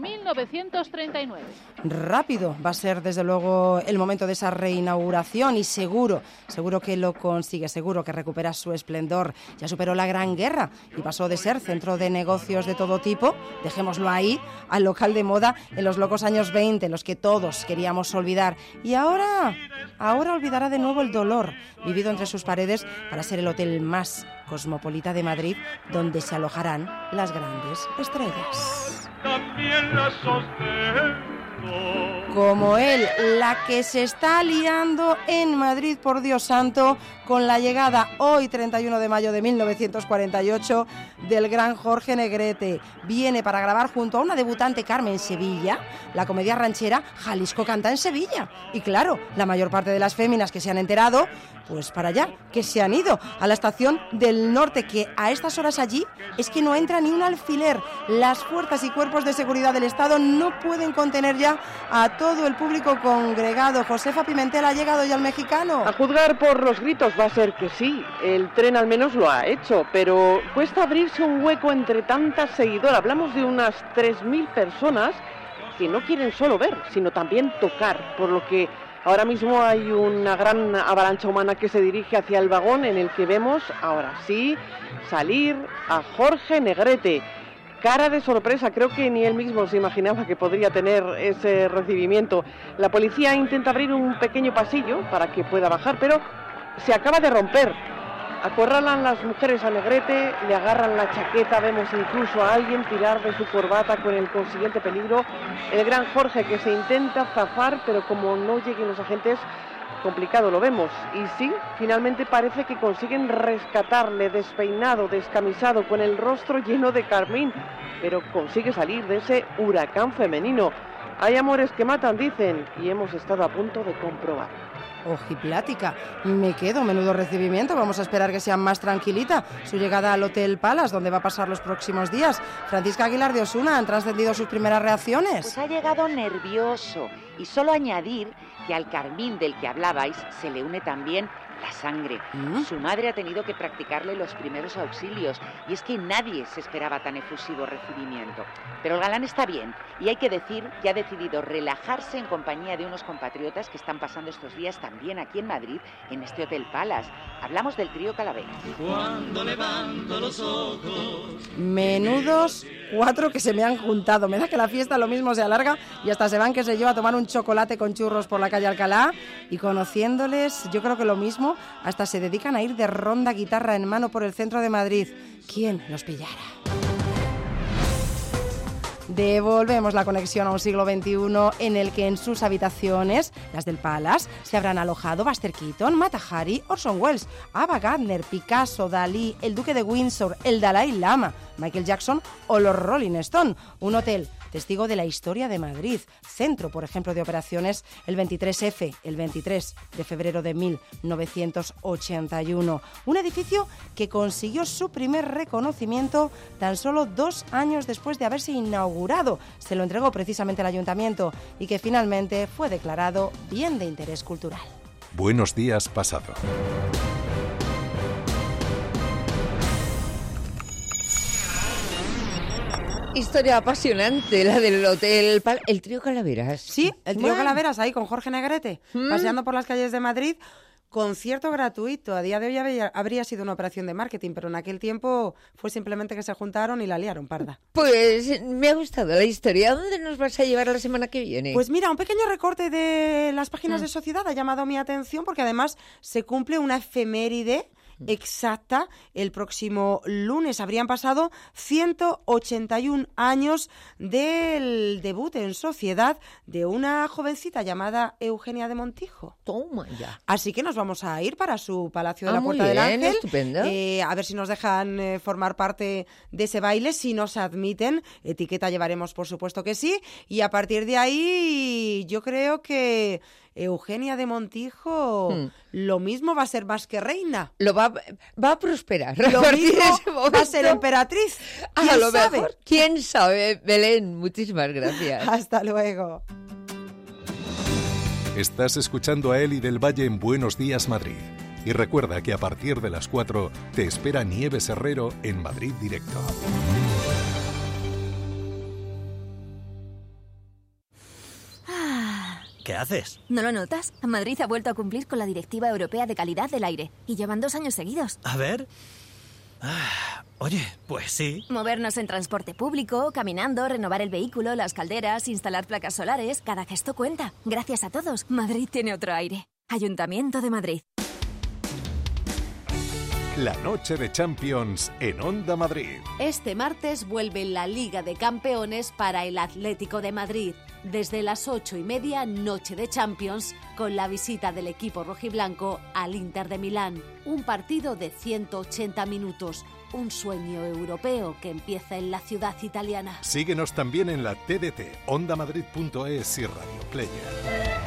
1939. Rápido va a ser, desde luego, el momento de esa reinauguración y seguro que lo consigue, seguro que recupera su esplendor. Ya superó la Gran Guerra y pasó de ser centro de negocios de todo tipo, dejémoslo ahí, al local de moda en los locos años 20, en los que todos queríamos olvidar. Y ahora olvidará de nuevo el dolor vivido entre sus paredes para ser el hotel más cosmopolita de Madrid, donde se alojarán las grandes estrellas. También la sostengo. Como él, la que se está liando en Madrid, por Dios santo, con la llegada hoy, 31 de mayo de 1948, del gran Jorge Negrete. Viene para grabar junto a una debutante, Carmen Sevilla, la comedia ranchera Jalisco canta en Sevilla. Y claro, la mayor parte de las féminas que se han enterado, pues para allá, que se han ido a la estación del norte, que a estas horas allí es que no entra ni un alfiler. Las fuerzas y cuerpos de seguridad del Estado no pueden contener ya a todo el público congregado. Josefa Pimentel, ¿ha llegado ya el mexicano? A juzgar por los gritos va a ser que sí, el tren al menos lo ha hecho, pero cuesta abrirse un hueco entre tantas seguidoras. Hablamos de unas 3.000 personas que no quieren solo ver, sino también tocar, por lo que ahora mismo hay una gran avalancha humana que se dirige hacia el vagón en el que vemos, ahora sí, salir a Jorge Negrete. Cara de sorpresa, creo que ni él mismo se imaginaba que podría tener ese recibimiento. La policía intenta abrir un pequeño pasillo para que pueda bajar, pero se acaba de romper. Acorralan las mujeres a Negrete, le agarran la chaqueta, vemos incluso a alguien tirar de su corbata con el consiguiente peligro. El gran Jorge que se intenta zafar, pero como no lleguen los agentes, complicado lo vemos. Y sí, finalmente parece que consiguen rescatarle despeinado, descamisado, con el rostro lleno de carmín, pero consigue salir de ese huracán femenino. Hay amores que matan, dicen, y hemos estado a punto de comprobar. Ojiplática, me quedo, menudo recibimiento. Vamos a esperar que sea más tranquilita su llegada al Hotel Palace, donde va a pasar los próximos días. Francisca Aguilar de Osuna, ¿han trascendido sus primeras reacciones? Pues ha llegado nervioso, y solo añadir que al carmín del que hablabais se le une también la sangre. Su madre ha tenido que practicarle los primeros auxilios, y es que nadie se esperaba tan efusivo recibimiento. Pero el galán está bien, y hay que decir que ha decidido relajarse en compañía de unos compatriotas que están pasando estos días también aquí en Madrid, en este Hotel Palace. Hablamos del trío Calavera. Cuando levanto los ojos. Menudos 4 que se me han juntado. Me da que la fiesta lo mismo se alarga y hasta se van, qué sé yo, a tomar un chocolate con churros por la calle Alcalá, y conociéndoles, yo creo que lo mismo, hasta se dedican a ir de ronda guitarra en mano por el centro de Madrid. ¿Quién los pillara? Devolvemos la conexión a un siglo XXI en el que en sus habitaciones, las del Palace, se habrán alojado Buster Keaton, Mata Hari, Orson Welles, Ava Gardner, Picasso, Dalí, el Duque de Windsor, el Dalai Lama, Michael Jackson o los Rolling Stone. Un hotel testigo de la historia de Madrid, centro, por ejemplo, de operaciones el 23F, el 23 de febrero de 1981. Un edificio que consiguió su primer reconocimiento tan solo 2 años después de haberse inaugurado. Se lo entregó precisamente al ayuntamiento y que finalmente fue declarado bien de interés cultural. Buenos días, pasado. Historia apasionante, la del Hotel el trío Calaveras. Sí, el trío Calaveras ahí con Jorge Negrete, paseando por las calles de Madrid. Concierto gratuito. A día de hoy habría sido una operación de marketing, pero en aquel tiempo fue simplemente que se juntaron y la liaron parda. Pues me ha gustado la historia. ¿A dónde nos vas a llevar la semana que viene? Pues mira, un pequeño recorte de las páginas de Sociedad ha llamado mi atención porque además se cumple una efeméride exacta, el próximo lunes. Habrían pasado 181 años del debut en sociedad de una jovencita llamada Eugenia de Montijo. Toma ya. Así que nos vamos a ir para su Palacio de la muy Puerta del bien, Ángel. estupendo. A ver si nos dejan formar parte de ese baile. Si nos admiten, etiqueta llevaremos, por supuesto que sí. Y a partir de ahí, yo creo que Eugenia de Montijo lo mismo va a ser más que reina. Va a prosperar. Lo A partir mismo de ese momento, va a ser emperatriz. A lo sabe? mejor. ¿Quién sabe? Belén, muchísimas gracias. Hasta luego. Estás escuchando a Eli del Valle en Buenos Días Madrid. Y recuerda que a partir de las 4 te espera Nieves Herrero en Madrid Directo. ¿Qué haces? ¿No lo notas? Madrid ha vuelto a cumplir con la Directiva Europea de Calidad del Aire. Y llevan 2 años seguidos. A ver. Oye, pues sí. Movernos en transporte público, caminando, renovar el vehículo, las calderas, instalar placas solares. Cada gesto cuenta. Gracias a todos, Madrid tiene otro aire. Ayuntamiento de Madrid. La noche de Champions en Onda Madrid. Este martes vuelve la Liga de Campeones para el Atlético de Madrid. Desde las 8:30, noche de Champions, con la visita del equipo rojiblanco al Inter de Milán. Un partido de 180 minutos. Un sueño europeo que empieza en la ciudad italiana. Síguenos también en la TDT, ondamadrid.es y Radio Player.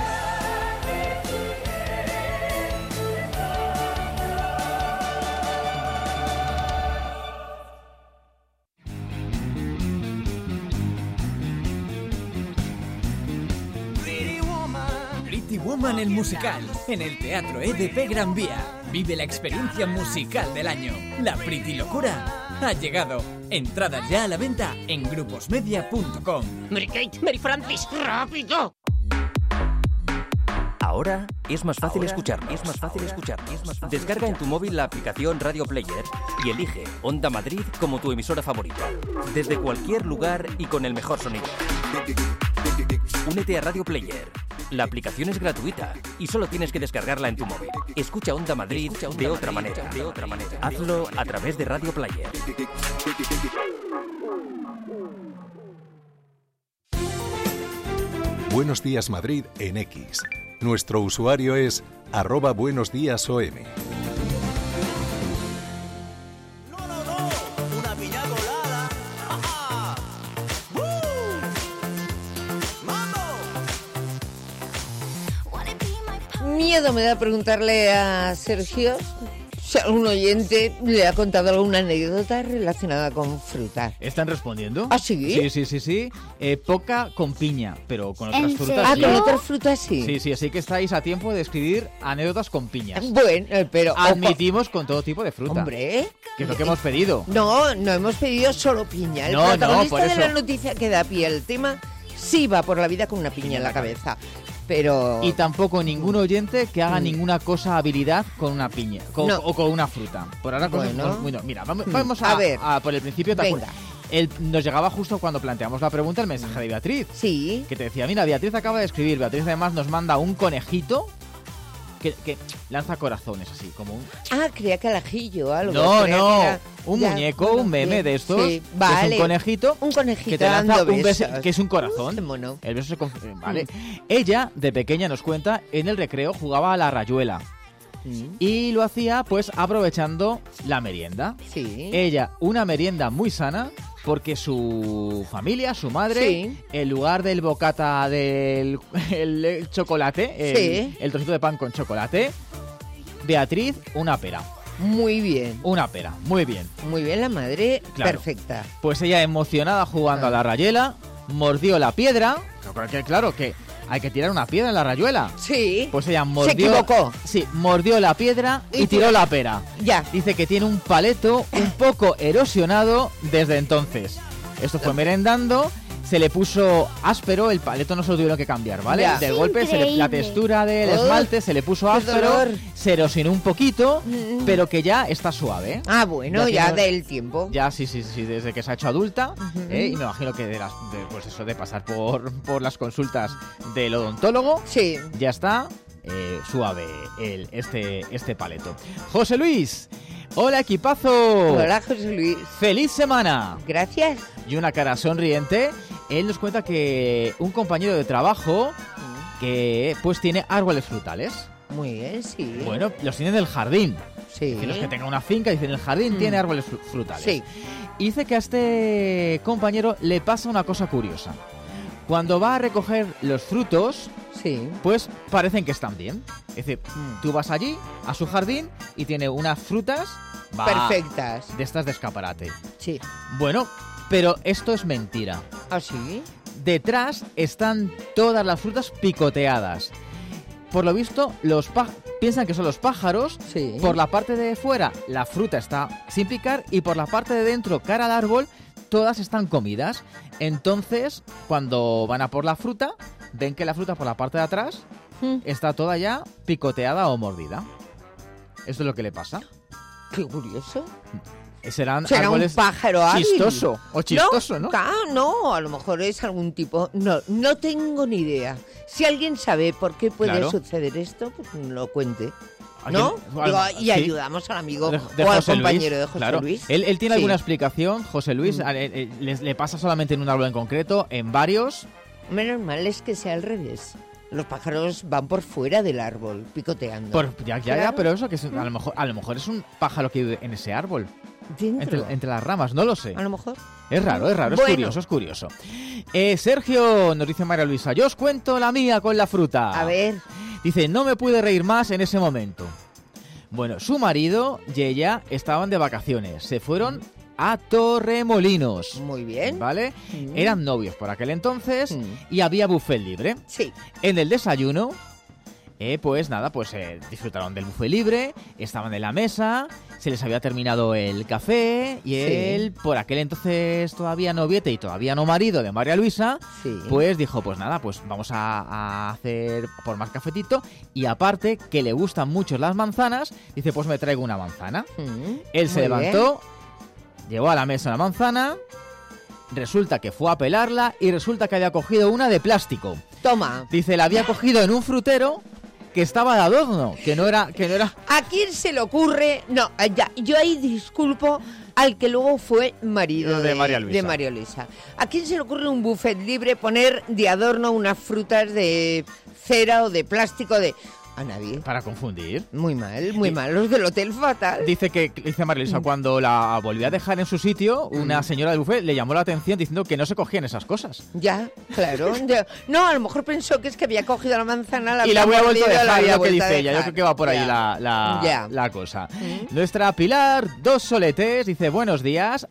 Pretty Woman el musical, en el Teatro EDP Gran Vía. Vive la experiencia musical del año. La Pretty Locura ha llegado. Entradas ya a la venta en gruposmedia.com. Mary Kate, Mary Francis, rápido. Ahora es más fácil escucharnos. Descarga en tu móvil la aplicación Radio Player y elige Onda Madrid como tu emisora favorita. Desde cualquier lugar y con el mejor sonido. Únete a Radio Player. La aplicación es gratuita y solo tienes que descargarla en tu móvil. Escucha Onda Madrid de otra manera. Hazlo a través de Radio Player. Buenos Días Madrid en X. Nuestro usuario es @buenosdíasom. Una piña colada. Miedo me da preguntarle a Sergio si algún oyente le ha contado alguna anécdota relacionada con fruta. ¿Están respondiendo? ¿Ah, sí? Sí. Poca con piña, pero con otras frutas sí. Con otras frutas sí. Sí, así que estáis a tiempo de escribir anécdotas con piñas. Bueno, pero... Admitimos con todo tipo de fruta. Hombre... Que es lo que hemos pedido. No hemos pedido solo piña. El protagonista de la noticia que da pie al tema sí va por la vida con una piña en la cabeza. Pero... Y tampoco ningún oyente que haga ninguna cosa habilidad con una piña o con una fruta. Por ahora, bueno, mira, vamos a ver por el principio. Venga. Nos llegaba justo cuando planteamos la pregunta el mensaje de Beatriz. Sí. Que te decía, mira, Beatriz acaba de escribir. Beatriz además nos manda un conejito que lanza corazones así, como un... creía que al ajillo, algo. No, un muñeco, un meme de estos. Sí, vale. Que es un conejito. Que te lanza un beso, que es un corazón. Mono. El beso se vale. Ella, de pequeña, nos cuenta, en el recreo jugaba a la rayuela. Y lo hacía, pues, aprovechando la merienda. Sí. Ella, una merienda muy sana, porque su familia, su madre, en lugar del bocata del el chocolate, el trocito de pan con chocolate, Beatriz, una pera. Muy bien. Una pera, muy bien. Muy bien, la madre, claro. Perfecta. Pues ella, emocionada jugando a la rayuela, mordió la piedra. Claro que hay que tirar una piedra en la rayuela. Sí. Pues ella mordió... Se equivocó. Sí, mordió la piedra y tiró la pera. Ya. Dice que tiene un paleto un poco erosionado desde entonces. Esto fue merendando, se le puso áspero, el paleto no se lo tuvieron que cambiar, ¿vale? Ya. Del golpe, la textura del esmalte se le puso áspero, se erosionó un poquito, pero que ya está suave. Bueno, ya del tiempo. Ya, sí, desde que se ha hecho adulta, y me imagino que de pasar por las consultas del odontólogo, sí, ya está suave este paleto. José Luis, hola equipazo. Hola José Luis. ¡Feliz semana! Gracias. Y una cara sonriente. Él nos cuenta que un compañero de trabajo que pues tiene árboles frutales. Muy bien, sí. Bueno, los tiene del jardín. Sí. Que los que tengan una finca, dicen, el jardín tiene árboles frutales. Sí. Y dice que a este compañero le pasa una cosa curiosa. Cuando va a recoger los frutos, pues parecen que están bien. Es decir, tú vas allí, a su jardín, y tiene unas frutas... perfectas. De estas de escaparate. Sí. Bueno, pero esto es mentira. ¿Ah, sí? Detrás están todas las frutas picoteadas. Por lo visto, piensan que son los pájaros. Sí. Por la parte de fuera, la fruta está sin picar, y por la parte de dentro, cara al árbol, todas están comidas. Entonces, cuando van a por la fruta, ven que la fruta por la parte de atrás está toda ya picoteada o mordida. Esto es lo que le pasa. Qué curioso. ¿Será un pájaro hábil? Chistoso. O chistoso, ¿no? No, a lo mejor es algún tipo... No tengo ni idea. Si alguien sabe por qué puede suceder esto, pues lo cuente. ¿No? Y ayudamos al amigo de o al José compañero Luis, de José Luis. Él tiene alguna explicación, José Luis. ¿Le pasa solamente en un árbol en concreto? ¿En varios? Menos mal es que sea al revés. Los pájaros van por fuera del árbol, picoteando. Ya, pero eso que es, a lo mejor es un pájaro que vive en ese árbol. Entre las ramas, no lo sé. A lo mejor. Es raro, bueno. Es curioso. Sergio, nos dice María Luisa, yo os cuento la mía con la fruta. A ver. Dice, no me pude reír más en ese momento. Bueno, su marido y ella estaban de vacaciones. Se fueron a Torremolinos. Muy bien. ¿Vale? Eran novios por aquel entonces y había buffet libre. Sí. En el desayuno, disfrutaron del buffet libre, estaban en la mesa, se les había terminado el café y él, por aquel entonces todavía noviete y todavía no marido de María Luisa, pues dijo, pues vamos a hacer por más cafetito, y aparte que le gustan mucho las manzanas, dice, pues me traigo una manzana. Él se levantó, llevó a la mesa una manzana, resulta que fue a pelarla y resulta que había cogido una de plástico. Toma. Dice, la había cogido en un frutero que estaba de adorno, que no era... ¿A quién se le ocurre? No, yo ahí disculpo al que luego fue marido de María Luisa. ¿A quién se le ocurre un buffet libre poner de adorno unas frutas de cera o de plástico A nadie. Para confundir. Muy mal. Los del hotel fatal. Dice María Luisa, cuando la volvió a dejar en su sitio, una señora del buffet le llamó la atención diciendo que no se cogían esas cosas. Ya, claro. No, a lo mejor pensó que es que había cogido la manzana, y la había vuelto a dejar, lo que dice ella. Yo creo que va por ahí la cosa. Nuestra Pilar, 2 soletes, dice, buenos días.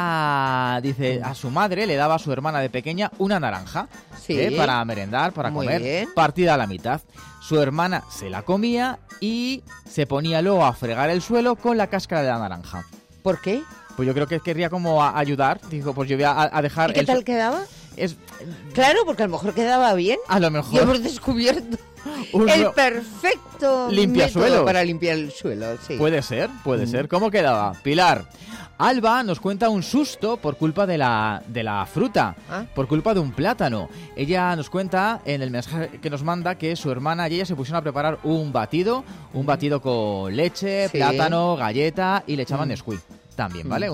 Dice, a su madre le daba a su hermana de pequeña una naranja. Para merendar, para comer, partida a la mitad. Su hermana se la comía y se ponía luego a fregar el suelo con la cáscara de la naranja. ¿Por qué? Pues yo creo que querría como ayudar. Dijo, pues yo voy a dejar... ¿Y qué tal quedaba? Claro, porque a lo mejor quedaba bien. A lo mejor. Y hemos descubierto el perfecto método para limpiar el suelo. Sí. Puede ser. ¿Cómo quedaba? Pilar. Alba nos cuenta un susto por culpa de la fruta, por culpa de un plátano. Ella nos cuenta en el mensaje que nos manda que su hermana y ella se pusieron a preparar un batido con leche, plátano, galleta y le echaban Nesquik también, ¿vale?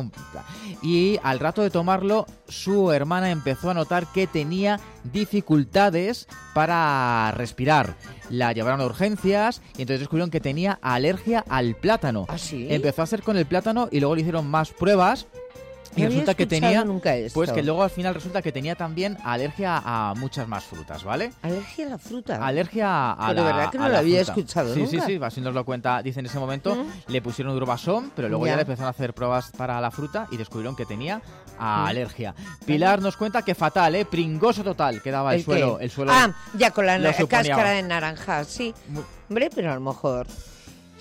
Y al rato de tomarlo, su hermana empezó a notar que tenía dificultades para respirar. La llevaron a urgencias y entonces descubrieron que tenía alergia al plátano. ¿Ah, sí? Empezó a hacer con el plátano y luego le hicieron más pruebas. Y resulta que tenía, pues que luego al final resulta que tenía también alergia a muchas más frutas, ¿vale? ¿Alergia a la fruta? Alergia a pero la verdad que no lo había escuchado nunca. Sí, así nos lo cuenta, dice en ese momento, le pusieron Durobasón, pero luego ya le empezaron a hacer pruebas para la fruta y descubrieron que tenía alergia. Pilar nos cuenta que fatal, pringoso total, quedaba el suelo. Ya con la cáscara de naranja, sí. Hombre, pero a lo mejor...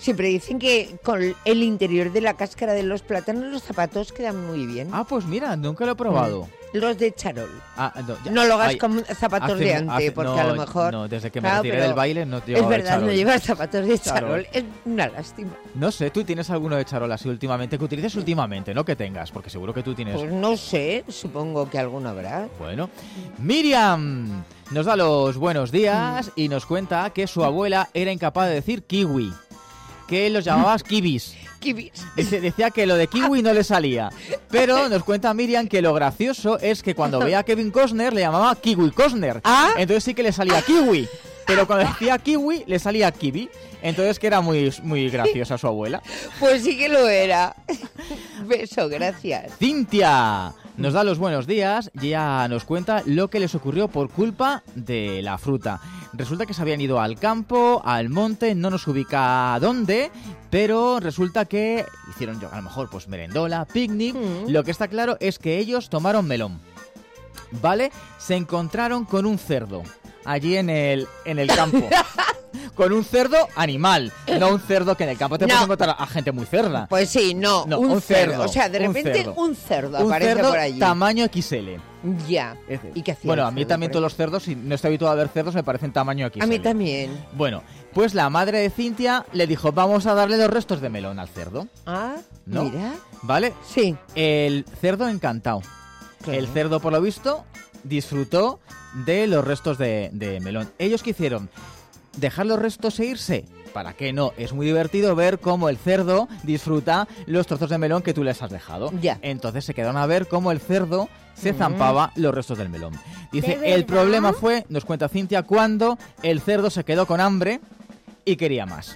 Siempre dicen que con el interior de la cáscara de los plátanos los zapatos quedan muy bien. Ah, pues mira, nunca lo he probado. Los de charol. Ah, no lo hagas con zapatos de ante, porque a lo mejor... No, desde que me retiré del baile no llevaba Es verdad, de charol. no llevas zapatos de charol. Es una lástima. No sé, ¿tú tienes alguno de charol así últimamente? Que utilices últimamente, no que tengas, porque seguro que tú tienes... Pues no sé, supongo que alguno habrá. Bueno, Miriam nos da los buenos días y nos cuenta que su abuela era incapaz de decir kiwi, que los llamabas kibis. Decía que lo de kiwi no le salía. Pero nos cuenta Miriam que lo gracioso es que cuando veía a Kevin Costner le llamaba Kiwi Costner. Entonces sí que le salía kiwi. Pero cuando decía kiwi le salía kiwi. Entonces que era muy, muy graciosa su abuela. Pues sí que lo era. Beso, gracias. Cintia nos da los buenos días y ella nos cuenta lo que les ocurrió por culpa de la fruta. Resulta que se habían ido al campo, al monte, no nos ubica dónde, pero resulta que hicieron a lo mejor pues merendola, picnic. Lo que está claro es que ellos tomaron melón, ¿vale? Se encontraron con un cerdo allí en el campo. Con un cerdo animal, no un cerdo que en el campo te puedes encontrar a gente muy cerda. Pues sí, no un cerdo. O sea, de repente un cerdo aparece por allí. Tamaño XL. Ya. ¿Y qué hacía? Bueno, a mí también todos los cerdos, si no estoy habituado a ver cerdos, me parecen tamaño XL. A mí también. Bueno, pues la madre de Cintia le dijo, vamos a darle los restos de melón al cerdo. Ah, ¿no? Mira. ¿Vale? Sí. El cerdo encantado. Claro. El cerdo, por lo visto, disfrutó de los restos de melón. ¿Ellos qué hicieron? Dejar los restos e irse. ¿Para qué no? Es muy divertido ver cómo el cerdo disfruta los trozos de melón que tú les has dejado. Ya. Entonces se quedaron a ver cómo el cerdo se zampaba los restos del melón. Dice, el problema fue, nos cuenta Cintia, cuando el cerdo se quedó con hambre y quería más.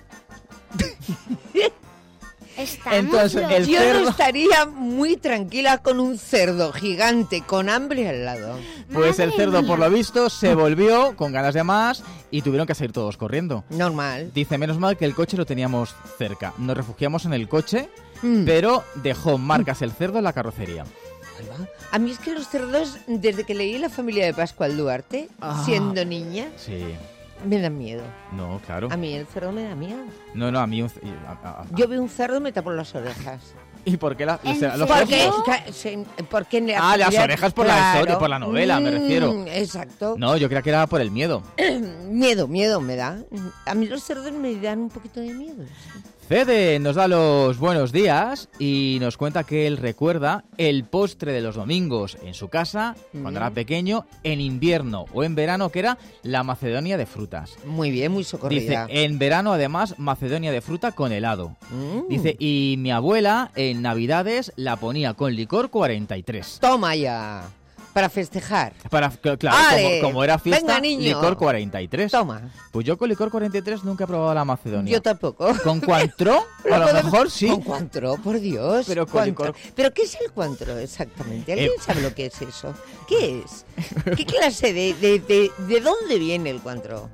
Entonces, yo no estaría muy tranquila con un cerdo gigante con hambre al lado. Pues el cerdo, por lo visto, se volvió con ganas de más y tuvieron que salir todos corriendo. Normal. Dice, menos mal que el coche lo teníamos cerca. Nos refugiamos en el coche, pero dejó marcas el cerdo en la carrocería. A mí es que los cerdos, desde que leí La familia de Pascual Duarte, siendo niña... Sí. Me da miedo. No, claro. A mí el cerdo me da miedo. No, a mí... Yo veo un cerdo y me tapo las orejas. ¿Y por qué los porque las orejas por la historia, por la novela, me refiero. Exacto. No, yo creía que era por el miedo. Miedo me da. A mí los cerdos me dan un poquito de miedo. Fede nos da los buenos días y nos cuenta que él recuerda el postre de los domingos en su casa, cuando era pequeño, en invierno o en verano, que era la macedonia de frutas. Muy bien, muy socorrida. Dice, en verano además, macedonia de fruta con helado. Dice, y mi abuela en Navidades la ponía con licor 43. Toma ya. Para festejar. Claro, como era fiesta, venga, niño. licor 43. Toma. Pues yo con licor 43 nunca he probado la macedonia. Yo tampoco. ¿Con Cointreau? A lo mejor sí. Con Cointreau, por Dios. Pero con licor... ¿Pero qué es el Cointreau exactamente? ¿Alguien sabe lo que es eso? ¿Qué es? ¿Qué clase de dónde viene el Cointreau?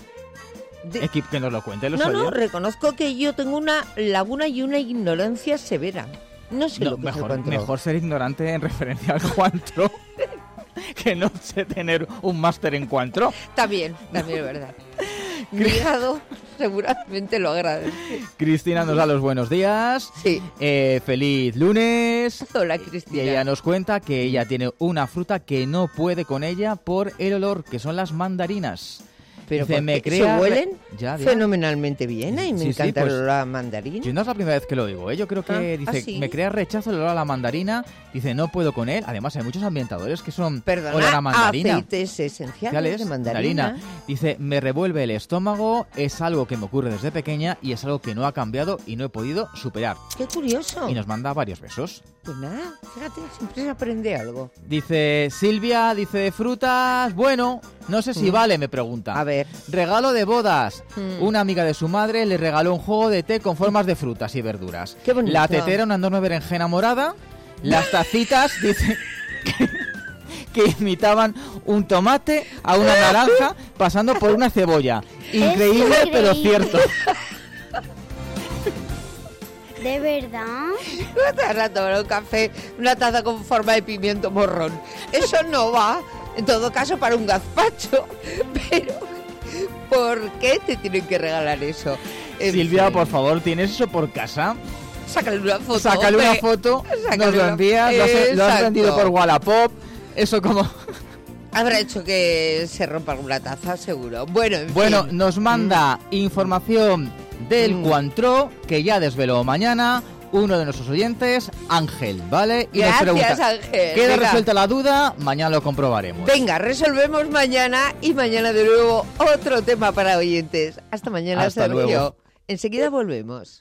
Que nos lo cuente los No, reconozco que yo tengo una laguna y una ignorancia severa. No sé lo que es el Cointreau. Mejor ser ignorante en referencia al Cointreau que no sé tener un máster en Cointreau. También es verdad. Mi hígado seguramente lo agradece. Cristina nos da los buenos días. Sí. Feliz lunes. Hola, Cristina. Y ella nos cuenta que ella tiene una fruta que no puede con ella por el olor, que son las mandarinas. Pero dice, se huelen ya. fenomenalmente bien. Y me encanta el olor a mandarina. Yo no es la primera vez que lo digo, ¿eh? Yo creo que ¿sí? Me crea rechazo el olor a la mandarina. Dice, no puedo con él. Además, hay muchos ambientadores que son olor a mandarina. Aceites esenciales de mandarina. Dice, me revuelve el estómago, es algo que me ocurre desde pequeña y es algo que no ha cambiado y no he podido superar. ¡Qué curioso! Y nos manda varios besos. Pues nada, fíjate, siempre se aprende algo. Dice, Silvia, dice de frutas, bueno, no sé si vale, me pregunta. A ver. Regalo de bodas. Una amiga de su madre le regaló un juego de té con formas de frutas y verduras. Qué bonito. La tetera, una enorme berenjena morada. Las tacitas, dice, que imitaban un tomate a una naranja pasando por una cebolla. Increíble, pero cierto. ¿De verdad? No te vas a tomar un café, una taza con forma de pimiento morrón. Eso no va, en todo caso, para un gazpacho. Pero, ¿por qué te tienen que regalar eso? Silvia, por favor, ¿tienes eso por casa? Sácale una foto. Sácale una foto, nos lo envías, lo has vendido por Wallapop, eso como... Habrá hecho que se rompa alguna taza, seguro. Bueno, en fin. Nos manda información del Cointreau, que ya desveló mañana uno de nuestros oyentes, Ángel, ¿vale? Y gracias, nos pregunta, Ángel. ¿queda Venga. resuelta la duda? Mañana lo comprobaremos. Venga, resolvemos mañana y mañana de nuevo otro tema para oyentes. Hasta mañana, Hasta Sergio. luego. Enseguida volvemos.